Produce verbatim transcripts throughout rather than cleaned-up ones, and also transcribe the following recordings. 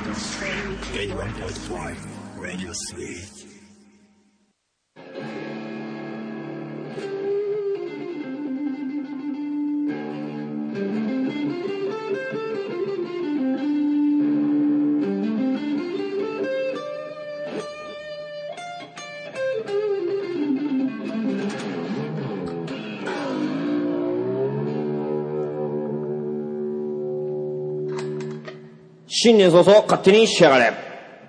エイティワンポイントファイブ Radio Suite。 新年早々勝手に仕上がれ。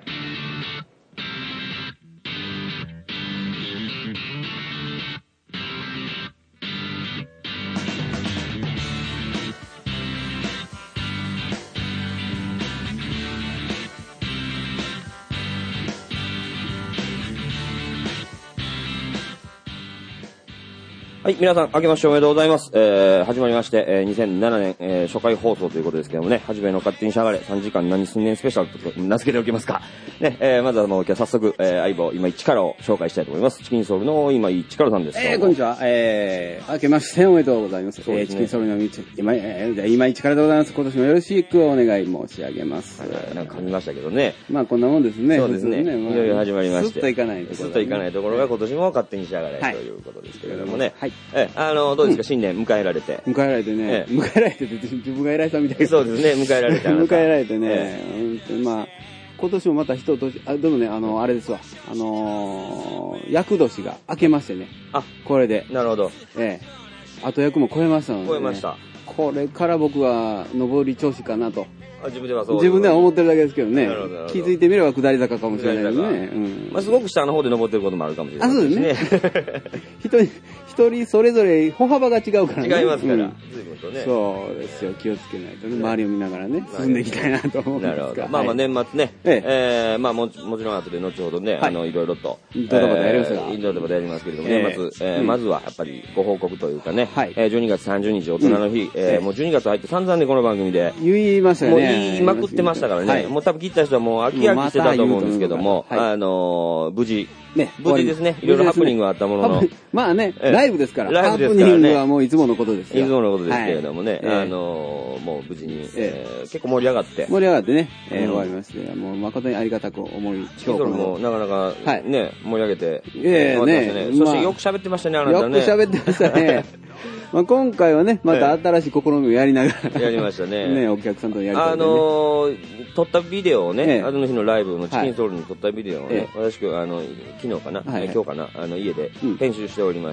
はい、皆さん、明けましておめでとうございます。えー、始まりまして、えー、にせんななねん、えー、初回放送ということですけどもね、はじめの勝手にしゃがれ、さんじかん何すんねんスペシャルと名付けておきますか。ね、えー、まずはもう今日早速、えー、相棒、今井力を紹介したいと思います。チキンソウルの今井力さんです。 えー、こんにちは。えー、明けましておめでとうございます。すね、えー、チキンソウルの今、えー、今井力でございます。今年もよろしくお願い申し上げます。 はい、なんか噛みましたけどね。まあ、こんなもんですね。 そうですね。まあ、いよいよ始まりまして。 スッといかないところ、ね。 スッといかないところが今年も勝手にしやがれ、はい、ということですけれどもね。 はい。 えー、あの、どうですか、うん、新年迎えられて。 迎えられてね。えー、迎えられてて、自分が偉いさんみたいな。 そうですね、迎えられて。 迎えられてね。えー、まあ、今年もまた一年、あ、でもね、あの、あれですわ。あのー、厄年が明けましてね。 あ、 これで。 なるほど。 ええー。後役も超えましたので、ね。 超えました。 これから僕は上り調子かなと。 あ、自分ではそう。 自分では思ってるだけですけどね。気づいてみれば下り坂かもしれないですね。 うん。まあ、すごく下の方で登ってることもあるかもしれないですね。 あ、そうですね。一人、一人それぞれ歩幅が違うからね。 違いますから。随分とね。 そうですよ。気をつけないとね。周りを見ながらね、進んでいきたいなと思うんですが。なるほど。 まあまあ年末ね。ええ、まあもちろん後で後ほどね、あの、いろいろと。 ドタバタやりますが。 ドタバタやりますけれども、年末、えまずはやっぱりご報告というかね。はい。じゅうにがつさんじゅうにち大人の日。えもうじゅうにがつ入って散々ね、この番組で。 言いましたよね。 もう言いまくってましたからね。もう多分聞いた人はもう飽き飽きしてたと思うんですけども、あの、無事。ね、無事ですね。いろいろハプニングがあったものの。 まあね、ライブですから。 ライブですからね。ハプニングはもういつものことですよ。 いつものことですけれどもね。あの、もう無事に、結構盛り上がって。 盛り上がってね、終わりまして、もう誠にありがたく思い、 今日もなかなかね、盛り上げて。 ええね。 そしてよく喋ってましたね、あなたね。 よく喋ってましたね。まあ今回はね、また新しい試みをやりながら。 やりましたね。 ね、お客さんとやりたい。 あの、撮ったビデオをね、あの日のライブのチキンソウルに撮ったビデオをね、私、あの、昨日かな、今日かな、あの、家で編集しておりまして。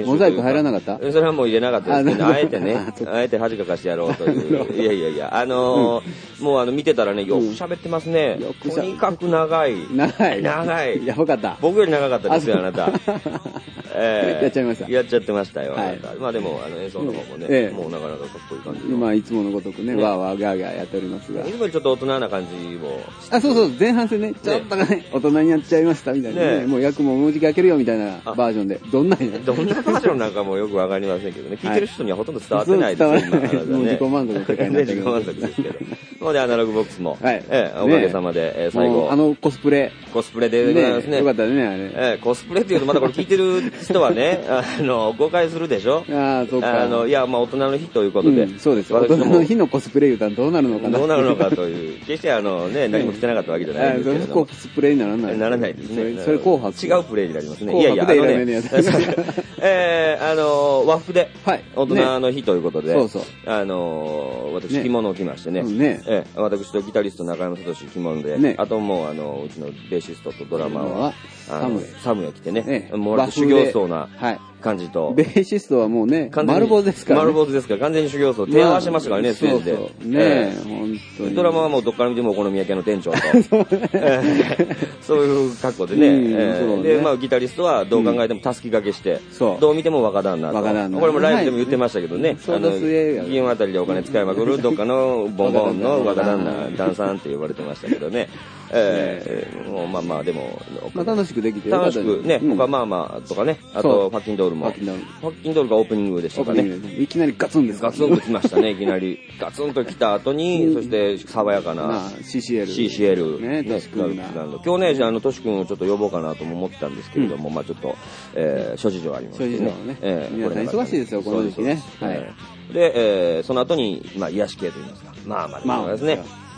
モザイク入らなかった？ それはもう入れなかったですけど、あえてね、あえて恥かかしてやろうという。いやいやいや、あの、もうあの、見てたらね、よく喋ってますね。とにかく長い。 長い。 長い。 やばかった。 僕より長かったですよ、あなた。 ええ。やっちゃいました。 やっちゃってましたよ。まあでも、あの、演奏の方もね、もうなかなかかっこいい感じ。 まあ、いつものごとくね、わーわーガーガーやっておりますが。 いつもちょっと大人な感じも。 あ、そうそう、前半戦ね、ちょっとね、大人になっちゃいましたみたいなね。もう役ももうじき開けるよみたいなバージョンで。どんなんやどんなバージョンなんかもよくわかりませんけどね。聞いてる人にはほとんど伝わってないですね。 もう自己満足の世界になって自己満足ですけど。なので、アナログボックスも、ええ、おかげさまで、最後。 あのコスプレ。 コスプレでございますね。 よかったね、あれ。 ええ、コスプレっていうとまだこれ聞いてる人はね、あの、誤解するでしょ。 ああ、そうか。 あの、いや、まあ大人の日ということで。 そうです。大人の日のコスプレ言うたらどうなるのかな。 どうなるのかという。決してあのね、何も着てなかったわけじゃないですけど。 コスプレにならない。 ならないですね。 それ紅白。 違うプレイになりますね。いやいや、あのね、えー、あの、和服で、大人の日ということで、 そうそう。 あの、私着物を着ましてね。 ね。 え、私とギタリスト中山聡着物で、あともうあの、うちのベーシストとドラマーは、サムエ。サムエ着てね。もう割と修行僧な感じと。 ベーシストはもうね、丸坊主ですから。 丸坊主ですから、完全に修行僧。手合わせましたからね、ステージで。 ね、本当に。 ドラマはもうどっから見てもお好み焼き屋の店長と。そういう格好でね。で、まあギタリストはどう考えてもたすき掛けして、どう見ても若旦那と。若旦那。これもライブでも言ってましたけどね。あの、祇園あたりでお金使いまくるどっかのボンボンの若旦那、ダンさんって呼ばれてましたけどね。ええ、まあまあでも、 楽しくできて楽しくね、他まあまあとかね、あとファッキンドールも。ファッキンドールがオープニングでしたかね。 いきなりガツンです。 ガツンと来ましたね、いきなり。ガツンと来た後に、そして爽やかなシーシーエル。 シーシーエル。 ね、トシ君が。 今日ね、あの、トシ君をちょっと呼ぼうかなとも思ってたんですけれども、まあちょっと、え諸事情ありますね。諸事情ね。皆さん忙しいですよ、この時期ね。はい。 で、その後に、まあ癒し系と言いますか。まあまあ、まあですね。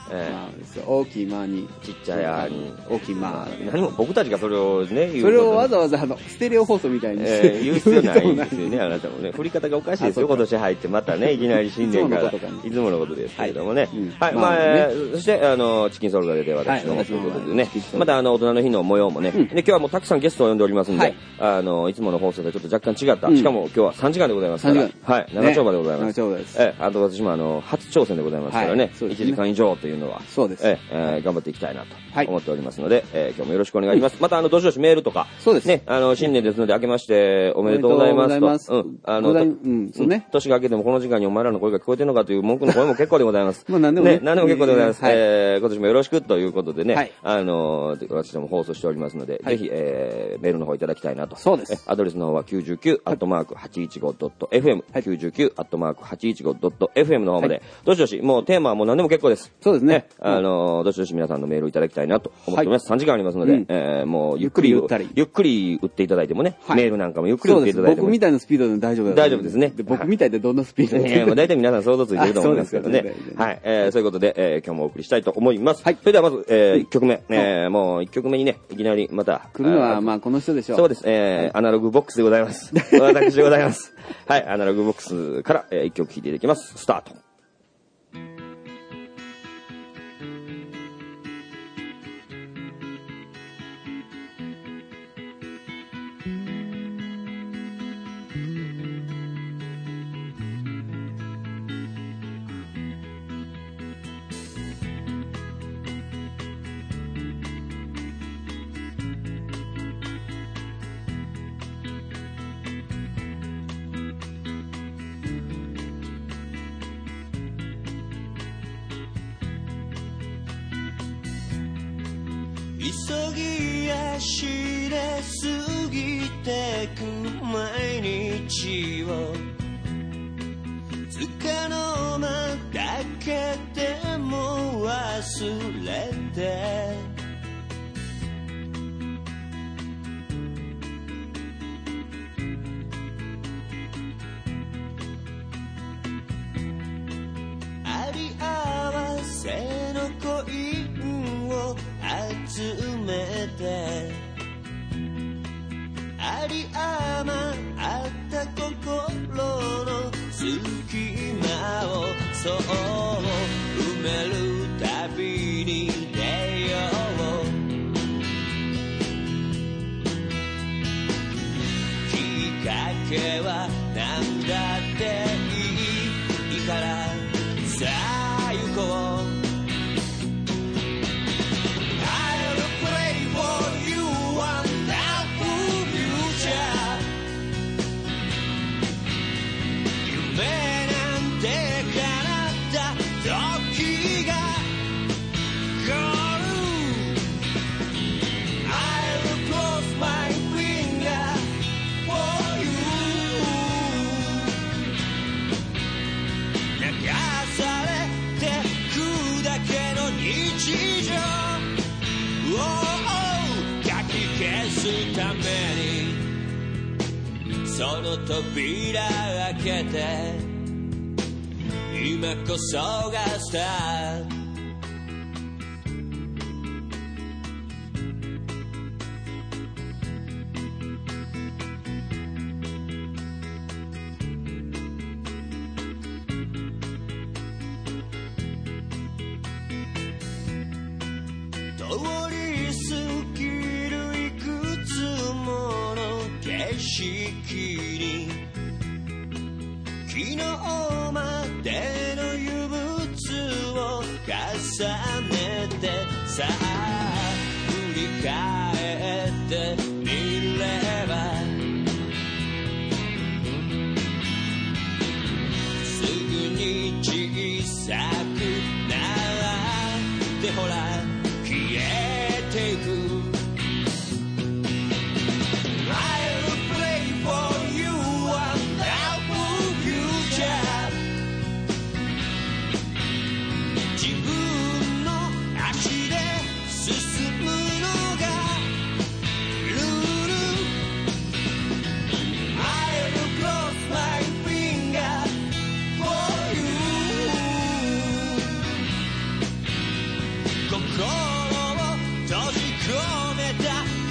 えー、大きい間にちっちゃいあに大きい間、 何も僕たちがそれをね言うそれをわざわざあのステレオ放送みたいにして、 えー、言う必要ないんですよね。あなたもね振り方がおかしいですよ。今年入ってまたねいきなり新年からいつものことですけれどもね。はい、まあ、まあね、そしてあのチキンソウルが出て私のということでね、またあの大人の日の模様もね、うん、で今日はもうたくさんゲストを呼んでおりますんで、はい、あのいつもの放送でちょっと若干違った、うん、しかも今日はさんじかんでございますから、はい、長丁場でございます。長丁場です。えあと私もあの初挑戦でございますからね、はい、いちじかん以上というのはそうです。 ええー、頑張っていきたいなと思っておりますので、はい、えー、今日もよろしくお願いします。うん、またあのどしどしメールとか、そうですね、あの新年ですので明けましておめでとうございますと、うん、あの、うん、そうね、年が明けてもこの時間にお前らの声が聞こえてるのかという文句の声も結構でございます。 まあ何でもね、 ね、何でも結構でございます。はい、えー、今年もよろしくということでね、はい、あの私ども放送しておりますので、はい、ぜひ、えー、メールの方いただきたいなと。 そうです。 アドレスの方はきゅうじゅうきゅうアットマークはちいちごドットエフエム、はい、きゅうじゅうきゅうアットマークはちいちごドットエフエムの方まで、はい、どしどしもうテーマはもう何でも結構です。 そうですね。 あのどしどし皆さんのメールをいただきたいなと思っております。はい、さんじかんありますので、うん、えー、もうゆっくりゆっくりゆっくり打っていただいてもね、はい、メールなんかもゆっくり打っていただいても、 僕みたいなスピードで大丈夫です。 大丈夫ですね。 で僕みたいでどんなスピードで、 いや、大体皆さん想像ついてると思いますけどね。はい、えー、そういうことで、えー、今日もお送りしたいと思います。はい、それではまず、えー、いっきょくめ、えー、もういっきょくめにねいきなりまた来るのはまあこの人でしょう。 そうです。えー、はい、アナログボックスでございます。私でございます。はい、アナログボックスから、えー、いっきょく聴いていただきます。スタート。 急ぎ足で過ぎてく毎日をつかの間だけでも忘れてあり合わせの恋を集めてあり余った心の隙間をそう埋めるたびに出ようきっかけは何だっていいからさあ行こうその扉開けて今こそがスタート通り過ぎるいくつもの景色に昨日までの憂鬱を重ねてさあ振り返ってみればすぐに小さくなってほら消えていく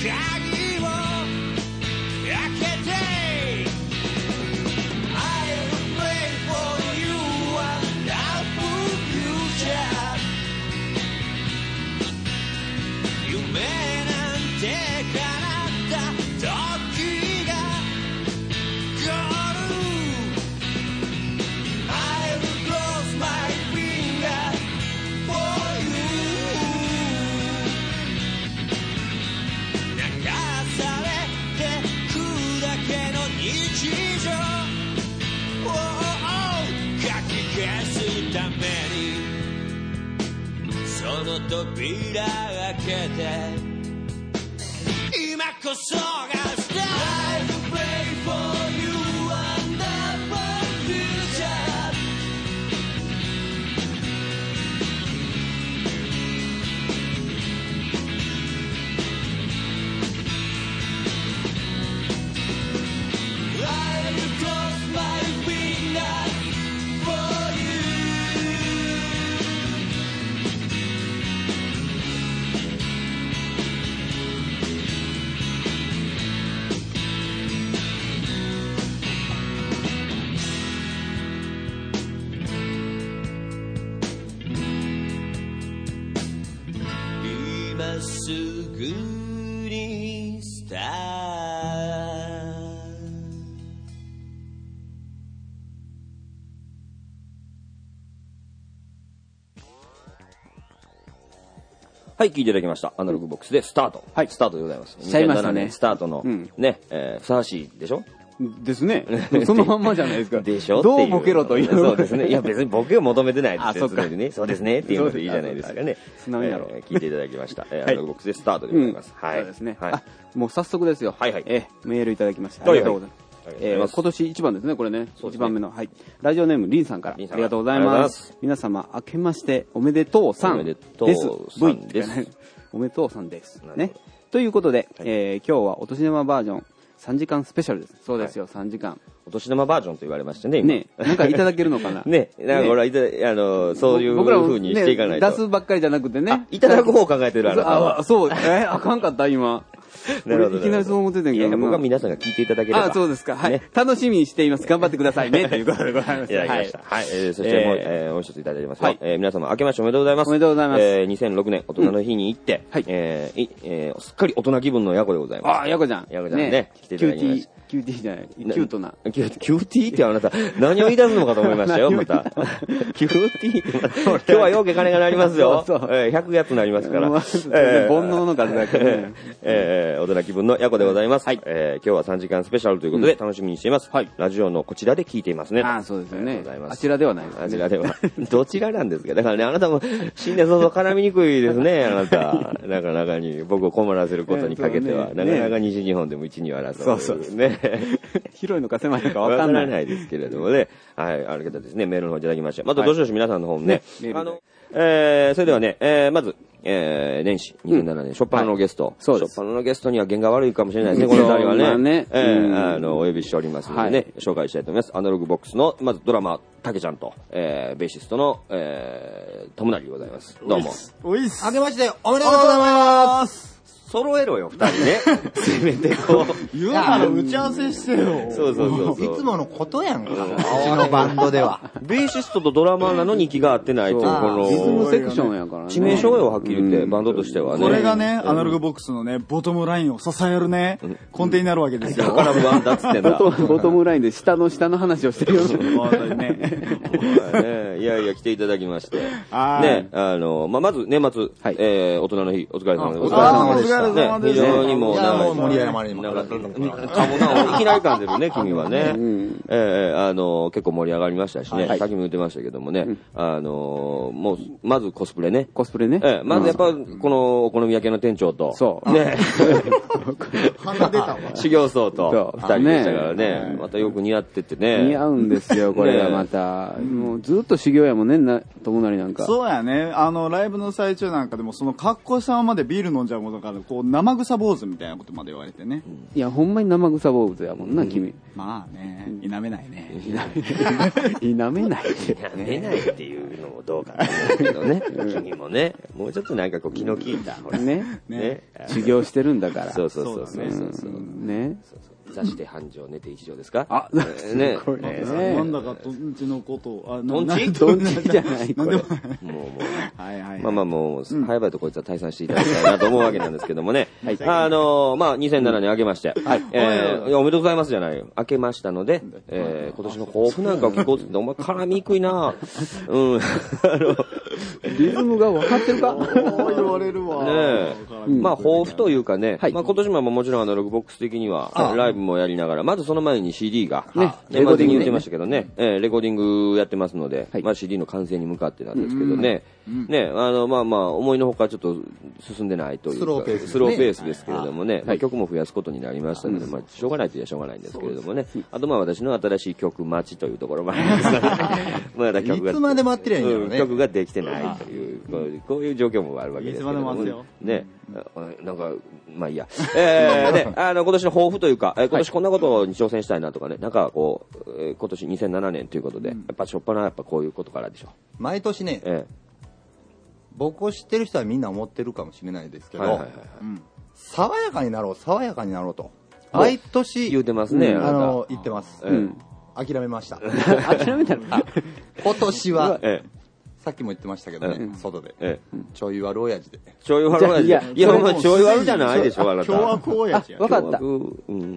鍵を開けて I'll play for you and our future 夢なんて叶った時が来る I'll close my finger for you 流されてくだけの日常をかき消すためにその扉開けて今こそがスタート I'll play for you and our future 今すぐにスターはい、聞いていただきました。アナログボックスでスタート。はい、スタートでございます。 しちゃいましたね。 にせんななねんスタートの、うん、ね、えー、ふさわしいでしょですね。そのまんまじゃないですか。 でしょどうボケろという。 そうですね。いや別にボケを求めてないです。 あ、そうか。 ね。そうですね。っていうのでいいじゃないですかね。 素直やろ。 えー、聞いていただきました。えー、アナログボックスでスタートでございます。はい。 そうですね。はい。あ、もう早速ですよ。 はいはい。 えー、メールいただきました。ありがとうございます。えー、今年一番ですね、これね。一番目の。はい。ラジオネーム、リンさんから。ありがとうございます。皆様、明けましておめでとうさんです。 おめでとうさんです。 おめでとうさんです。ね。ということで、えー、今日はお年玉バージョンさんじかんスペシャルです。そうですよ、さんじかん。 お年玉バージョンと言われましたね。 ね、なんかいただけるのかな。 ね、なんかこれは、あの、そういう風にしていかないと。 出すばっかりじゃなくてね。 いただく方を考えてるあなたは。 あ、そう、え、あかんかった、今。なるほど。いきなりそう思ってたんけど。 いや、僕は皆さんが聞いていただければ。 あ、そうですか。はい。楽しみにしています。頑張ってくださいね。ということでございます。 いただきました。はい。そしてもう、えー、もう一ついただいてます。はい。えー、皆様、明けましておめでとうございます。 おめでとうございます。 えー、にせんろくねん、大人の日に行って、はい。えー、えー、すっかり大人気分のヤコでございます。 あ、ヤコちゃん。 ヤコちゃんね。来ていただきました。 キューティーじゃない。キュートな。 キューティーってあなた、何を言い出すのかと思いましたよ、また。キューティー今日はようけ金がなりますよ。そうそう。えー、ひゃくやつなりますから。えー、煩悩の数だけね。 えー、大人気分のヤコでございます。はい。えー、今日はさんじかんスペシャルということで楽しみにしています。はい。ラジオのこちらで聞いていますね。 ああ、そうですよね。あちらではないですね。 あちらでは。どちらなんですか。だからね、あなたも新年早々絡みにくいですね、あなた。なかなかに僕を困らせることにかけては、なかなか西日本でも一二は争う。そうそうですね。広いのか狭いのか分かんない。 わからないですけれどもね。はい、ありがたいですね。メールの方いただきました。またどしどし皆さんの方もね。あの、えー、それではね、えー、まず、えー、年始にせんななねん、初っ端のゲスト。そうです。初っ端のゲストには弦が悪いかもしれないですね、この二人はね。ね。えー、あの、お呼びしておりますのでね、紹介したいと思います。アナログボックスの、まずドラマー、たけちゃんと、えー、ベーシストの、えー、ともなりでございます。どうも。 おいっす。 あけましておめでとうございます。 揃えろよ、二人ね。せめてこう。 言うなら打ち合わせしてよ。 そうそうそうそう。 いつものことやんか。うちのバンドでは。 ベーシストとドラマーなのに気が合ってないという、この。 リズムセクションやからね。 致命傷よ、はっきり言って、バンドとしてはね。 これがね、アナログボックスのね、ボトムラインを支えるね、根底になるわけですよ。 だから不安だっつってんだ。 ボトムラインで下の下の話をしてるよ。 ね。 いやいや、来ていただきまして。ね、あの、ま、まず年末、えー、大人の日、お疲れ様でございます。 お疲れ様でした。 にも、 もう盛り上がりました。かもな、いきなり噛んでるね、君はね。ええ、あの、結構盛り上がりましたしね。さっきも言ってましたけどもね。あの、もう、まずコスプレね。 コスプレね。 ええ、まずやっぱ、この、お好み焼きの店長と。 そう。 ね。 鼻出たわ。 修行僧と、二人でしたからね。またよく似合っててね。 似合うんですよ、これがまた。もうずっと修行やもんね、友成なんか。 そうやね。あの、ライブの最中なんかでも、その格好したままでビール飲んじゃうものから、ここう生臭坊主みたいなことまで言われてね。 いや、ほんまに生臭坊主やもんな、君。 まあね、否めないね。 否めないって。 否めないっていうのもどうかと思うけどね。君もね、もうちょっとなんかこう気の利いた。 ね。ね。修行してるんだから。 そうそうそうそう。 ね。 座して繁盛寝て一条ですか？ あ、 ね。 これね。なんだかとんちのことを、 あ、とんちとんちじゃない、これ。もうもう。はいはい。まあまあもう、早々とこいつは退散していただきたいなと思うわけなんですけどもね。はい。あの、まあ、にせんななねん明けまして。はい。えー、おめでとうございますじゃないよ。明けましたので、えー、今年の抱負なんかを聞こうって言って、お前絡みにくいなうん。あの、 リズムが分かってるか言われるわ。 ねえ。まあ、抱負というかね。まあ、今年ももちろんあの、ログボックス的には、ライブもやりながら、まずその前に シーディー が、ね、レコーディング言ってましたけどね、えー、レコーディングやってますので、はい、まあ シーディー の完成に向かってなんですけどね、うんうん、ね、あの、まあまあ、思いのほかちょっと進んでないというか、スローペースですね、スローペースですけれどもね、はい、まあ、曲も増やすことになりましたので、まあ、しょうがないといえばしょうがないんですけれどもね、あとまあ私の新しい曲待ちというところもありますので、まだ曲が、 いつまで待ってりゃいいんだろうね、 曲ができてないという、こういう、こういう状況もあるわけですけれどもね、ね、なんか、まあいいや、えー、ね、あの、今年の抱負というか、今年こんなことに挑戦したいなとかね、なんかこう、えー、今年にせんななねんということで、うん、やっぱしょっぱなやっぱこういうことからでしょ。 毎年ね、ええ、僕を知ってる人はみんな思ってるかもしれないですけど、はいはいはいはい、うん、爽やかになろう、爽やかになろうと。毎年、 言うてますね、 うん、あの、言ってます。うん、諦めました。 諦めたの今年は、ええ、さっきも言ってましたけどね、うん、外で、ええ、ちょい悪親父で。 ちょい悪親父。いや、いや、お前ちょい悪じゃないでしょ、あなた。 凶悪親父や。 わかった、うん。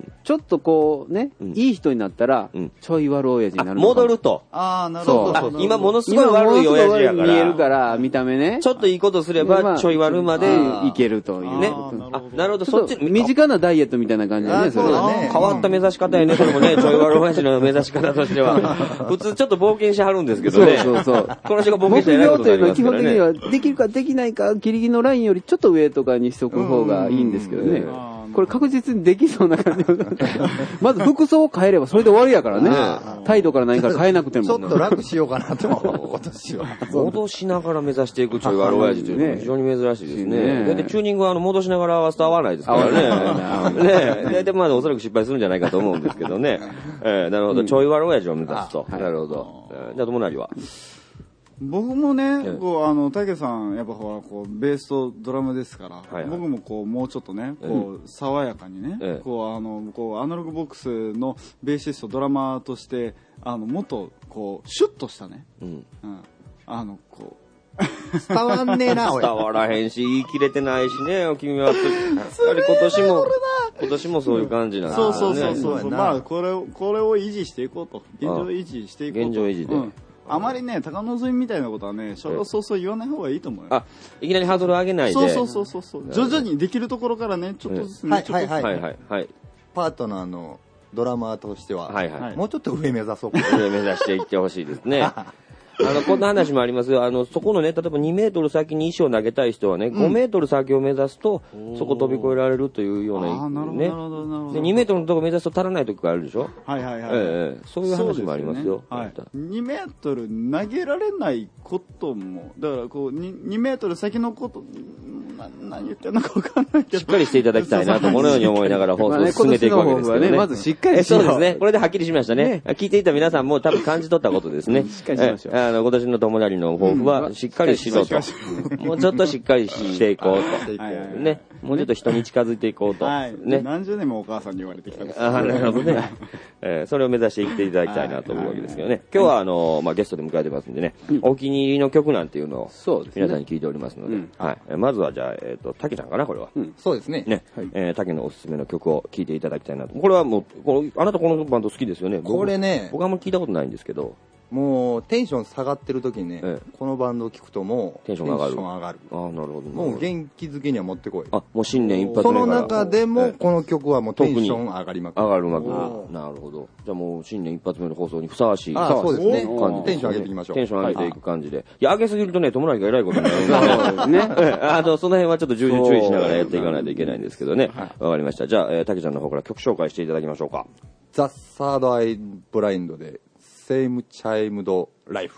ちょっとこうね、うん、いい人になったら、うん、ちょい悪親父になる。 戻ると。 ああ、なるほど。 今ものすごい悪い親父やから。 見えるから、見た目ね。 ちょっといいことすれば、ちょい悪までいけるというね。 あ、なるほど、そっち。 身近なダイエットみたいな感じだね、それはね。 変わった目指し方やね、それもね、ちょい悪親父の目指し方としては。普通ちょっと冒険しはるんですけどね。そうそうそう。この人が冒険してないことになります。 基本的にはできるかできないかギリギリのラインよりちょっと上とかにしておく方がいいんですけどね。これ確実にできそうな感じ。まず服装を変えればそれで終わりやからね。態度から何から変えなくても。 ちょっと楽しようかなと今年は。 戻しながら目指していくちょい悪親父というのは非常に珍しいですね。だってチューニングはあの戻しながらは伝わらないですからね。ねえ。でまあおそらく失敗するんじゃないかと思うんですけどね。えー、なるほど。ちょい悪親父を目指すと。なるほど。じゃあ友成は。 僕もね、ええ、こうあの武さんやっぱほらこうベースとドラムですから、はいはい、僕もこうもうちょっとねこう爽やかにね、ええ、こうあのこうアナログボックスのベーシストドラマーとしてあのもっとこうシュッとしたね、うんうん、あのこう伝わんねえな伝わらへんし言い切れてないしね君はやっぱり今年も今年もそういう感じなんですね、 うん、そうそうそうそうまあこれをこれを維持していこうと現状維持していこうと現状維持で、うんあまりね、高望みみたいなことはね、初老早々言わない方がいいと思うよ。 あ、いきなりハードル上げないで。 そうそうそうそう。徐々にできるところからね、ちょっとずつね、 はいはいはいはいはい。 パートナーのドラマーとしては、はいはい、もうちょっと上目指そうか。 上目指していってほしいですね。あの、こんな話もありますよ。あの、そこのね、例えばにメートル先に石を投げたい人はね、ごメートル先を目指すと、そこ飛び越えられるというような、 あ、なるほど、なるほど、なるほど。 で、にメートルのとこ目指すと足らない時があるでしょ。 はいはいはい。 ええ、そういう話もありますよ。 はい。にメートル投げられないことも、だからこう、にメートル先のこと、な、何言ってんのか分かんないけど。 しっかりしていただきたいなと、このように思いながら放送を進めていくわけですけどね。 まずしっかりしよう。 そうですね。これではっきりしましたね。聞いていた皆さんも多分感じ取ったことですね。 しっかりしましょう。 あの、今年の友成の抱負は、しっかりしろと。もうちょっとしっかりしていこうと。ね。もうちょっと人に近づいていこうと。ね。 何十年もお母さんに言われてきたんです。 ああ、なるほどね。えー、それを目指して生きていただきたいなと思うわけですけどね。今日はあの、まあ、ゲストで迎えてますんでね、お気に入りの曲なんていうのを、皆さんに聞いておりますので、はい。まずはじゃあ、えっと、竹ちゃんかな、これは。 そうですね。 ね。え、竹のおすすめの曲を聴いていただきたいなと。これはもう、この、あなたこのバンド好きですよね。 これね。 僕はあんまり聞いたことないんですけど。 もうテンション下がってる時にね、ええ、このバンドを聴くともうテンション上がる。 上がる。 ああ、なるほど。 もう元気づけには持ってこい。 あ、もう新年一発目から。 その中でもこの曲はもうテンション上がりまくる。 上がるまくる。なるほど。じゃあもう新年一発目の放送にふさわしい。 あ、そうですね。テンション上げていきましょう。 テンション上げていく感じで。いや、上げすぎるとね、友達が偉いことになるんで。ね。あの、その辺はちょっと重々注意しながらやっていかないといけないんですけどね。わかりました。じゃあ、えー、竹ちゃんの方から曲紹介していただきましょうか。 ザ・サード・アイ・ブラインドで、セイム・チャイムド・ライフ。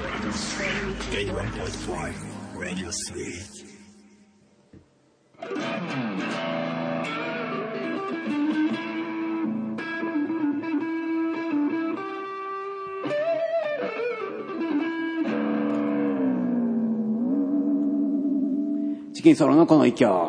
エイティワンポイントファイブ Radio Suite チキンソロのこの一曲。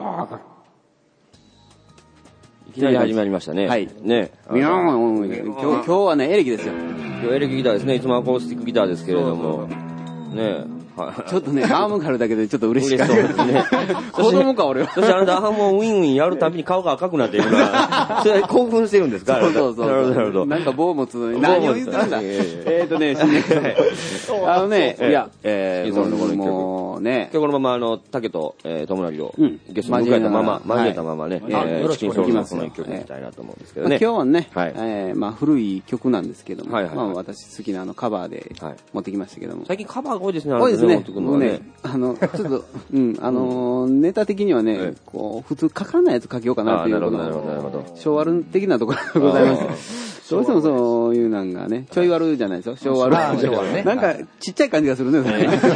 いきなり始まりましたね。 はい。 ね。 いや今日、今日はね、エレキですよ。 今日エレキギターですね。いつもアコースティックギターですけれども。ねちょっとね、アームがあるだけでちょっと嬉しかったですね。子供か、俺は。 そしてあなた、アームをウィンウィンやるたびに顔が赤くなっているから、それ興奮してるんですか？ そうそうそう。 なるほど、なるほど。 なんか棒持つのに何を言ってたんだ。えっとね、あのね、いや、えー、もうね。 今日このまま、あの、竹と、えー、友成を、ゲストに迎えたまま、交えたままね、チキンソールのこの一曲にしたいなと思うんですけどね。 今日はね、えー、まあ古い曲なんですけども、まあ私好きなあのカバーで持ってきましたけども。 最近カバーが多いですね、 多いですね。もうね、あの、ちょっと、うん、あの、ネタ的にはね、こう、普通書かないやつ書けようかなっていうことの、昭和的なところでございます。どうしてもそういうなんがね、ちょい悪じゃないですよ、昭和ね。なんか、ちっちゃい感じがするね、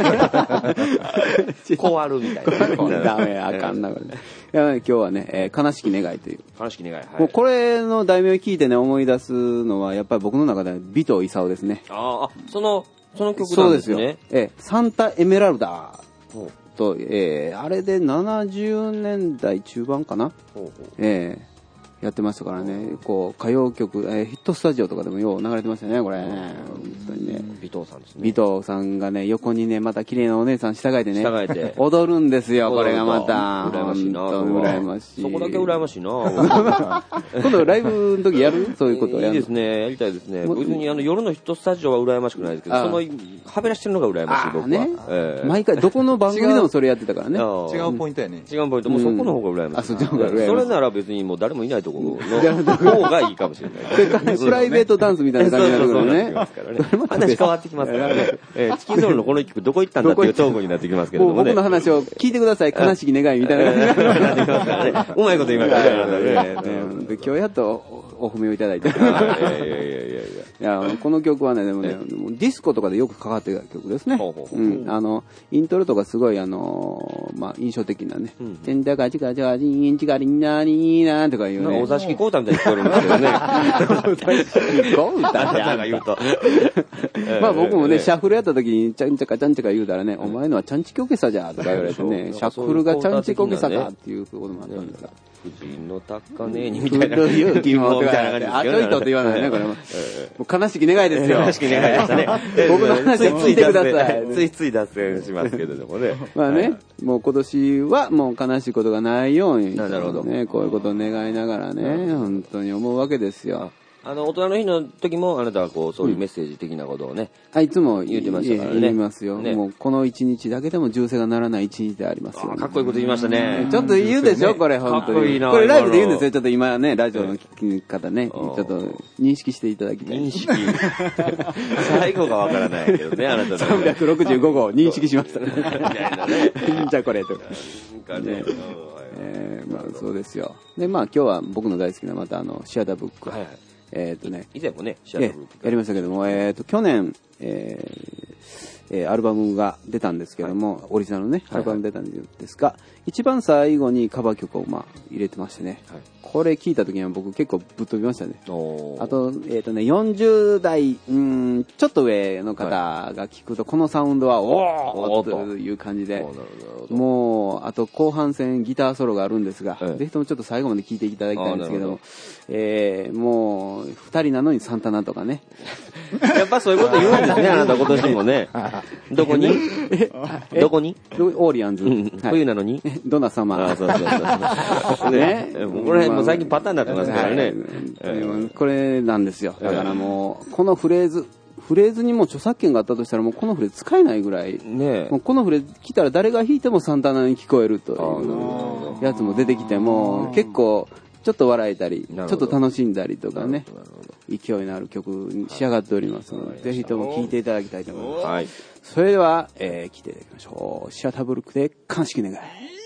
小悪みたいな。 ダメ、あかんな、これ。いや、今日はね、悲しき願いという。 悲しき願い。 もうこれの題名を聞いてね、思い出すのは、やっぱり僕の中では尾藤勲ですね。 ああ、その、その曲なんですね。そうですよ。え、サンタエメラルダと、えー、あれでななじゅうねんだい中盤かな。ほうほうえーやってましたからね、こう歌謡曲、えー、ヒットスタジオとかでもよう流れてましたね、これね。本当にね。 尾藤さんですね。 尾藤さんがね、横にね、また綺麗なお姉さん従えてね、 従えて踊るんですよ、これがまた。 羨ましいな。 羨ましい。 そこだけ羨ましいな。 今度ライブの時やるそういうことをやる。 いいですね、やりたいですね。別にあの夜のヒットスタジオは羨ましくないですけど、そのはべらしてるのが羨ましい僕は。ね、 えー、毎回どこの番組でもそれやってたからね。 違うポイントやね。 違うポイント、もうそこの方が羨ましい。 あ、そっちの方が羨ましい。 それなら別にもう誰もいないところの。方がいいかもしれない。 プライベートダンスみたいな感じになるからね。 話変わってきますからね。チキンソールのこの一曲どこ行ったんだっていうトークになってきますけどもね。 僕の話を聞いてください。悲しき願いみたいな感じになってきますからね。 うまいこと言いましたね。 今日やっとお褒めをいただいて。いやいやいやいや。いや、この曲はね、でもね、ディスコとかでよくかかってた曲ですね。うん。あの、イントロとかすごい、あの、まあ、印象的なね。てんだかちかちかちんちかりんなにーなーとかいうね。 お座敷こうたみたいに聞こえるんですけどね。 お座敷こうたってあが言うと。まあ僕もね、シャッフルやった時に、ちゃんちゃかちゃんちゃか言うたらね、お前のはちゃんちこけさじゃとか言われてね、シャッフルがちゃんちこけさかっていうこともあったんですが。 夫人の高値にみたいな。 勇気もみたいな。あ、ちょいとって言わないね、これも。悲しき願いですよ。 悲しき願いでしたね。 僕の話を聞いてください。 ついつい脱線しますけれどもね。 まあね、もう今年はもう悲しいことがないように。 なるほど。 ね、こういうことを願いながらね、本当に思うわけですよ。 あの、大人の日の時も、あなたはこう、そういうメッセージ的なことをね。 あ、いつも言ってましたからね。 言いますよ。もう、この一日だけでも銃声が鳴らない一日でありますよ。 かっこいいこと言いましたね。 ちょっと言うでしょ、これ、本当に。かっこいいな。これライブで言うんですよ。ちょっと今ね、ラジオの聞き方ね、ちょっと認識していただきたい。 認識。最後がわからないけどね、あなたの。 さんびゃくろくじゅうごご認識しましたね。みたいなね。じゃあこれとか。ね。えー、まあそうですよ。で、まあ今日は僕の大好きなまたあの、シアターブック。はいはい。えっとね。 以前もね、シアターブック。 やりましたけども、えっと、去年、えー、えー、アルバムが出たんですけども、はい、オリジナルのね、アルバム出たんですが、はいはい、一番最後にカバー曲をまあ入れてましてね、はい、これ聞いた時には僕結構ぶっ飛びましたね。あと、えっとね、よんじゅう代、うん、ちょっと上の方が聞くと、このサウンドは、おーという感じで、もう、あと後半戦ギターソロがあるんですが、はい、ぜひともちょっと最後まで聞いていただきたいんですけども、えー、もう、二人なのにサンタナとかね。 やっぱそういうこと言うんですね、あなた今年もね。どこにどこにオーリアンズ。 冬なのにドナ様。 あ、そうそうそう。ね。これもう最近パターンになってますからね。 これなんですよ。だからもう、このフレーズ、フレーズにも著作権があったとしたらもうこのフレーズ使えないぐらい、ね、もうこのフレーズ来たら誰が弾いてもサンタナに聞こえるというやつも出てきて、もう結構ちょっと笑えたり、ちょっと楽しんだりとかね、勢いのある曲に仕上がっておりますので、ぜひとも聴いていただきたいと思います。はい、それでは、えー、来ていただきましょう。シアターブルックで悲しき願い。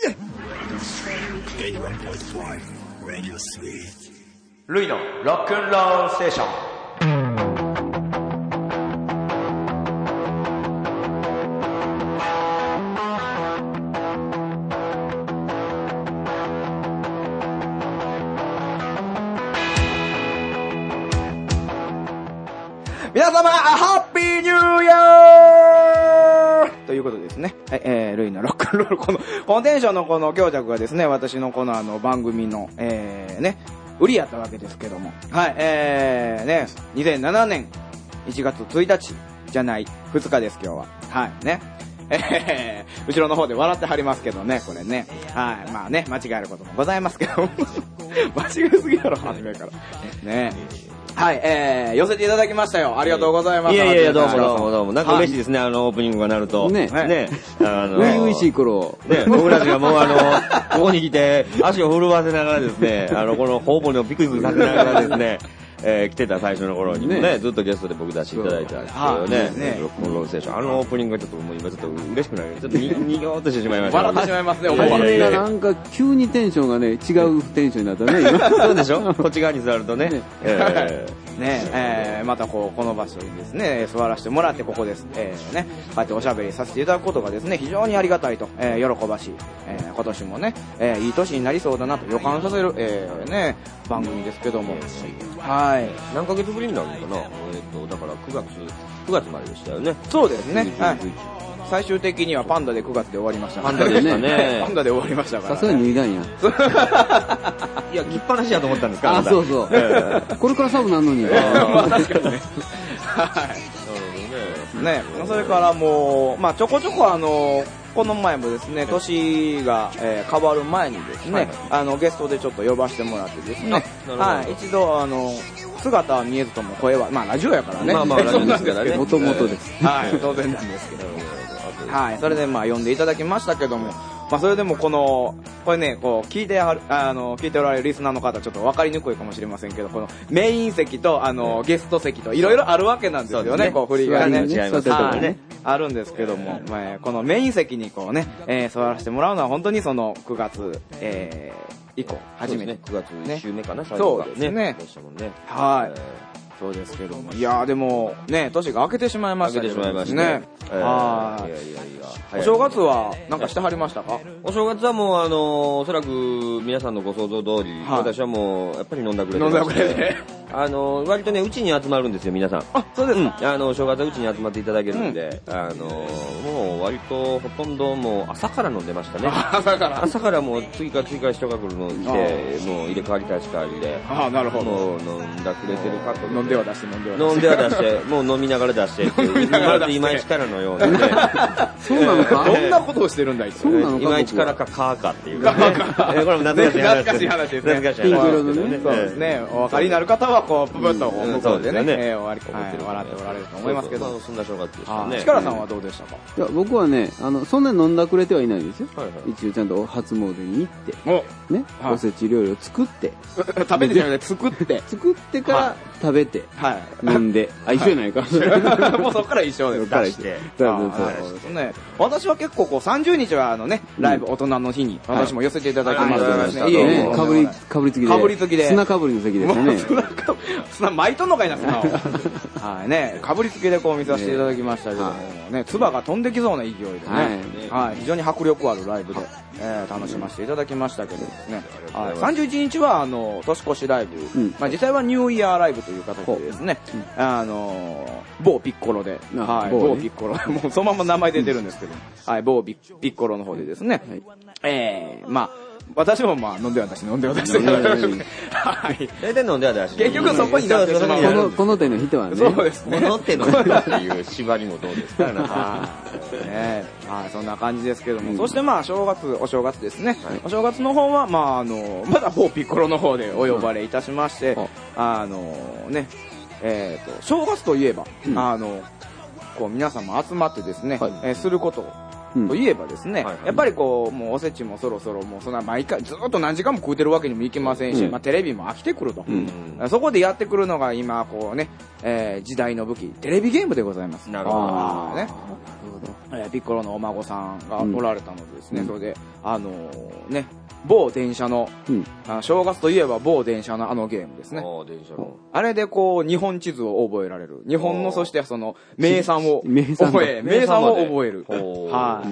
ルイのロックンロールステーション。 皆様、ハッピーニューイヤーということですね。はい、えー、ルイのロックンロール、この、このテンションのこの強弱がですね、私のこのあの番組の、えー、ね、売りやったわけですけども。はい、えー、ね、にせんななねんいちがつついたちじゃない、ふつかです、今日は。はい、ね。えー、後ろの方で笑ってはりますけどね、これね。はい、まあね、間違えることもございますけど。間違えすぎだろ、初めから。ね。はい、えー、寄せていただきましたよ。ありがとうございます。 いやいやいや、どうもどうもどうも。なんか嬉しいですね、あの、オープニングが鳴ると。 ね。 ね。 あの、初々しい頃。 ね、僕たちがもうあの、ここに来て、足を震わせながらですね、あの、この方々のピクピクさせながらですね、えー、来てた最初の頃にもね、ねずっとゲストで僕出していただいたんですけどね、ねロックンロールステーション、あのオープニングがちょっともう今ちょっと嬉しくなる、ちょっとに、にぎょーっとしてしまいました。 笑ってしまいますね、思わず。 これがなんか急にテンションがね、違うテンションになったね、今。 そうでしょこっち側に座るとね。ね、 えー、ね、えー、またこう、この場所にですね、座らせてもらってここです。えー、ね、こうやっておしゃべりさせていただくことがですね、非常にありがたいと、えー、喜ばしい、えー、今年もね、えー、いい年になりそうだなと予感させる、えー、ね、番組ですけども。はい。 何ヶ月ぶりになるのかな、えっと、だからくがつ、くがつまででしたよね。 そうですね。はい。最終的にはパンダでくがつで終わりましたからね。パンダでしたね。 パンダで終わりましたから、ね。 さすがに脱いだんや。 いや、着っぱなしやと思ったんですから。 あ、そうそう。えー、これから寒なんのに。 まあ確かにね。はい。ね、それからもう、まあちょこちょこあの、この前もですね、年が、えー、変わる前にですね、はい、あの、ゲストでちょっと呼ばせてもらってですね、はい、一度あの、姿は見えずとも声は、まあラジオやからね。 まあまあラジオですからね。 もともとです。 はい、当然なんですけど。はい、それでまあ呼んでいただきましたけども、まあそれでもこの、これね、こう、聞いてある、あの、聞いておられるリスナーの方ちょっと分かりにくいかもしれませんけど、このメイン席と、あの、ゲスト席といろいろあるわけなんですよね、こう、振りがね。 違いますね。 あるんですけども、まあ、このメイン席にこうね、えー、座らせてもらうのは本当にそのくがつ、えー、以降、初めて。 くがついっ週目かな、 そうですね。はい。そうですけども。いやーでも、ね、年が明けてしまいましたけどね。 明けてしまいましたね。 はい。いやいやいや。お正月はなんかしてはりましたか？ お正月はもうあの、おそらく皆さんのご想像通り、私はもうやっぱり飲んだくれてまして。飲んだくれて。あの、割とね、うちに集まるんですよ、皆さん。 あ、そうですか。 あの、正月はうちに集まっていただけるんで、あの、もう割とほとんどもう朝から飲んでましたね。 朝から朝からもう次から次から人が来るのを来て、もう入れ替わり立ち替わりで。 ああ、なるほど。 もう飲んだくれてるかと。 飲んでは出して飲んでは出して。 飲んでは出して、もう飲みながら出してっていう、まず今一からのようなね。 そうなのかどんなことをしてるんだいそうなのか今一からかカーかっていうかね。これも懐かしい話。 懐かしい話ですね。 懐かしい話。 ピンク色のね。 そうですね。お分かりになる方は、こう、ブブッと向こうでね、終わりこぼってる笑っておられると思いますけど。 そんな正月でしたね。 力さんはどうでしたか？ いや、僕はね、あの、そんなに飲んだくれてはいないんですよ。一応ちゃんと初詣に行って、ね、おせち料理を作って、 食べてじゃなくて作って、 作ってから食べて、飲んで、あ、一緒じゃないか。 もうそっから一緒です。出して。私は結構こうさんじゅうにちはあのね、ライブ大人の日に私も寄せていただきましたね。 いえいえ、かぶり、かぶりつきで。 かぶりつきで。 砂かぶりの席ですね。 砂巻いとんのかいな、砂を。はいね、かぶりつきでこう見させていただきましたけども、ね、唾が飛んできそうな勢いでね、はい、非常に迫力あるライブで、えー、楽しませていただきましたけどですね、はい、さんじゅういちにちはあの年越しライブ、うん、まあ実際はニューイヤーライブという形でですね、うん、あの某ピッコロで、はい、某ピッコロ、もうそのまま名前出てるんですけど、はい、某ピッコロの方でですね、はい、えー、まあ私もまあ飲んでは出し飲んでは出してはい。大体飲んでは出し結局そこになってしまう。 この、この手の人はね。 そうですね。 この手の人っていう縛りもどうですかね。 はい。そんな感じですけども。そしてまあ正月、お正月ですね。お正月の方はまああの、まだ某ピッコロの方でお呼ばれいたしまして、あのね、えっと、正月といえば、あの、こう皆様集まってですね、することを、といえばですね、やっぱりこう、もうおせちもそろそろもうそんな毎回ずっと何時間も食うてるわけにもいきませんし、まあテレビも飽きてくると。そこでやってくるのが今こうね、えー、時代の武器、テレビゲームでございます。 なるほど。 ね。えー、ピッコロのお孫さんがおられたのでですね、それで、あのー、ね、某電車の、うん、あ正月といえば某電車のあのゲームですね。 電車のあれでこう、日本地図を覚えられる。日本のそしてその、名産を覚え、名産を覚える。ははい。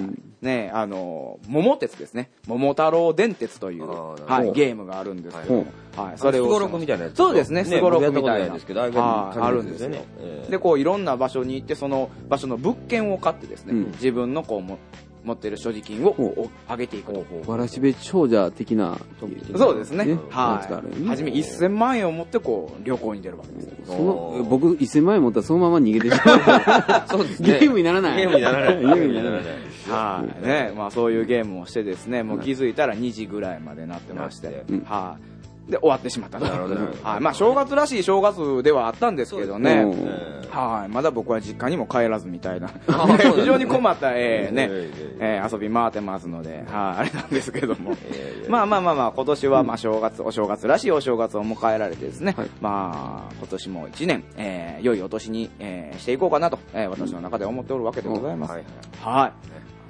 ね、あの、桃鉄ですね。桃太郎電鉄という、はい、ゲームがあるんですけども。はい。それを。 スゴロクみたいなやつ。 そうですね、スゴロクみたいな。 あるんですよね。で、こう、いろんな場所に行って、その場所の物件を買ってですね、自分のこう、持ってる所持金を上げていくと。 わらしべ長者的な。 そうですね。はい。はじめせんまんえんを持ってこう旅行に出るわけです。 その僕せんまんえん持ったらそのまま逃げてしまう。そうですね。ゲームにならない。 ゲームにならない。 ゲームにならない。 はい。ね、まあそういうゲームをしてですね、もう気づいたらにじぐらいまでなってまして、はい。で終わってしまったと。なるほど。はい。まあ正月らしい正月ではあったんですけどね。はい。まだ僕は実家にも帰らずみたいな。非常に困ったえねえ遊び回ってますので、はい。あれなんですけども。まあまあまあまあ今年はまあ正月お正月らしいお正月を迎えられてですね。まあ今年も一年え良いお年にえしていこうかなと私の中で思っておるわけでございます。はい。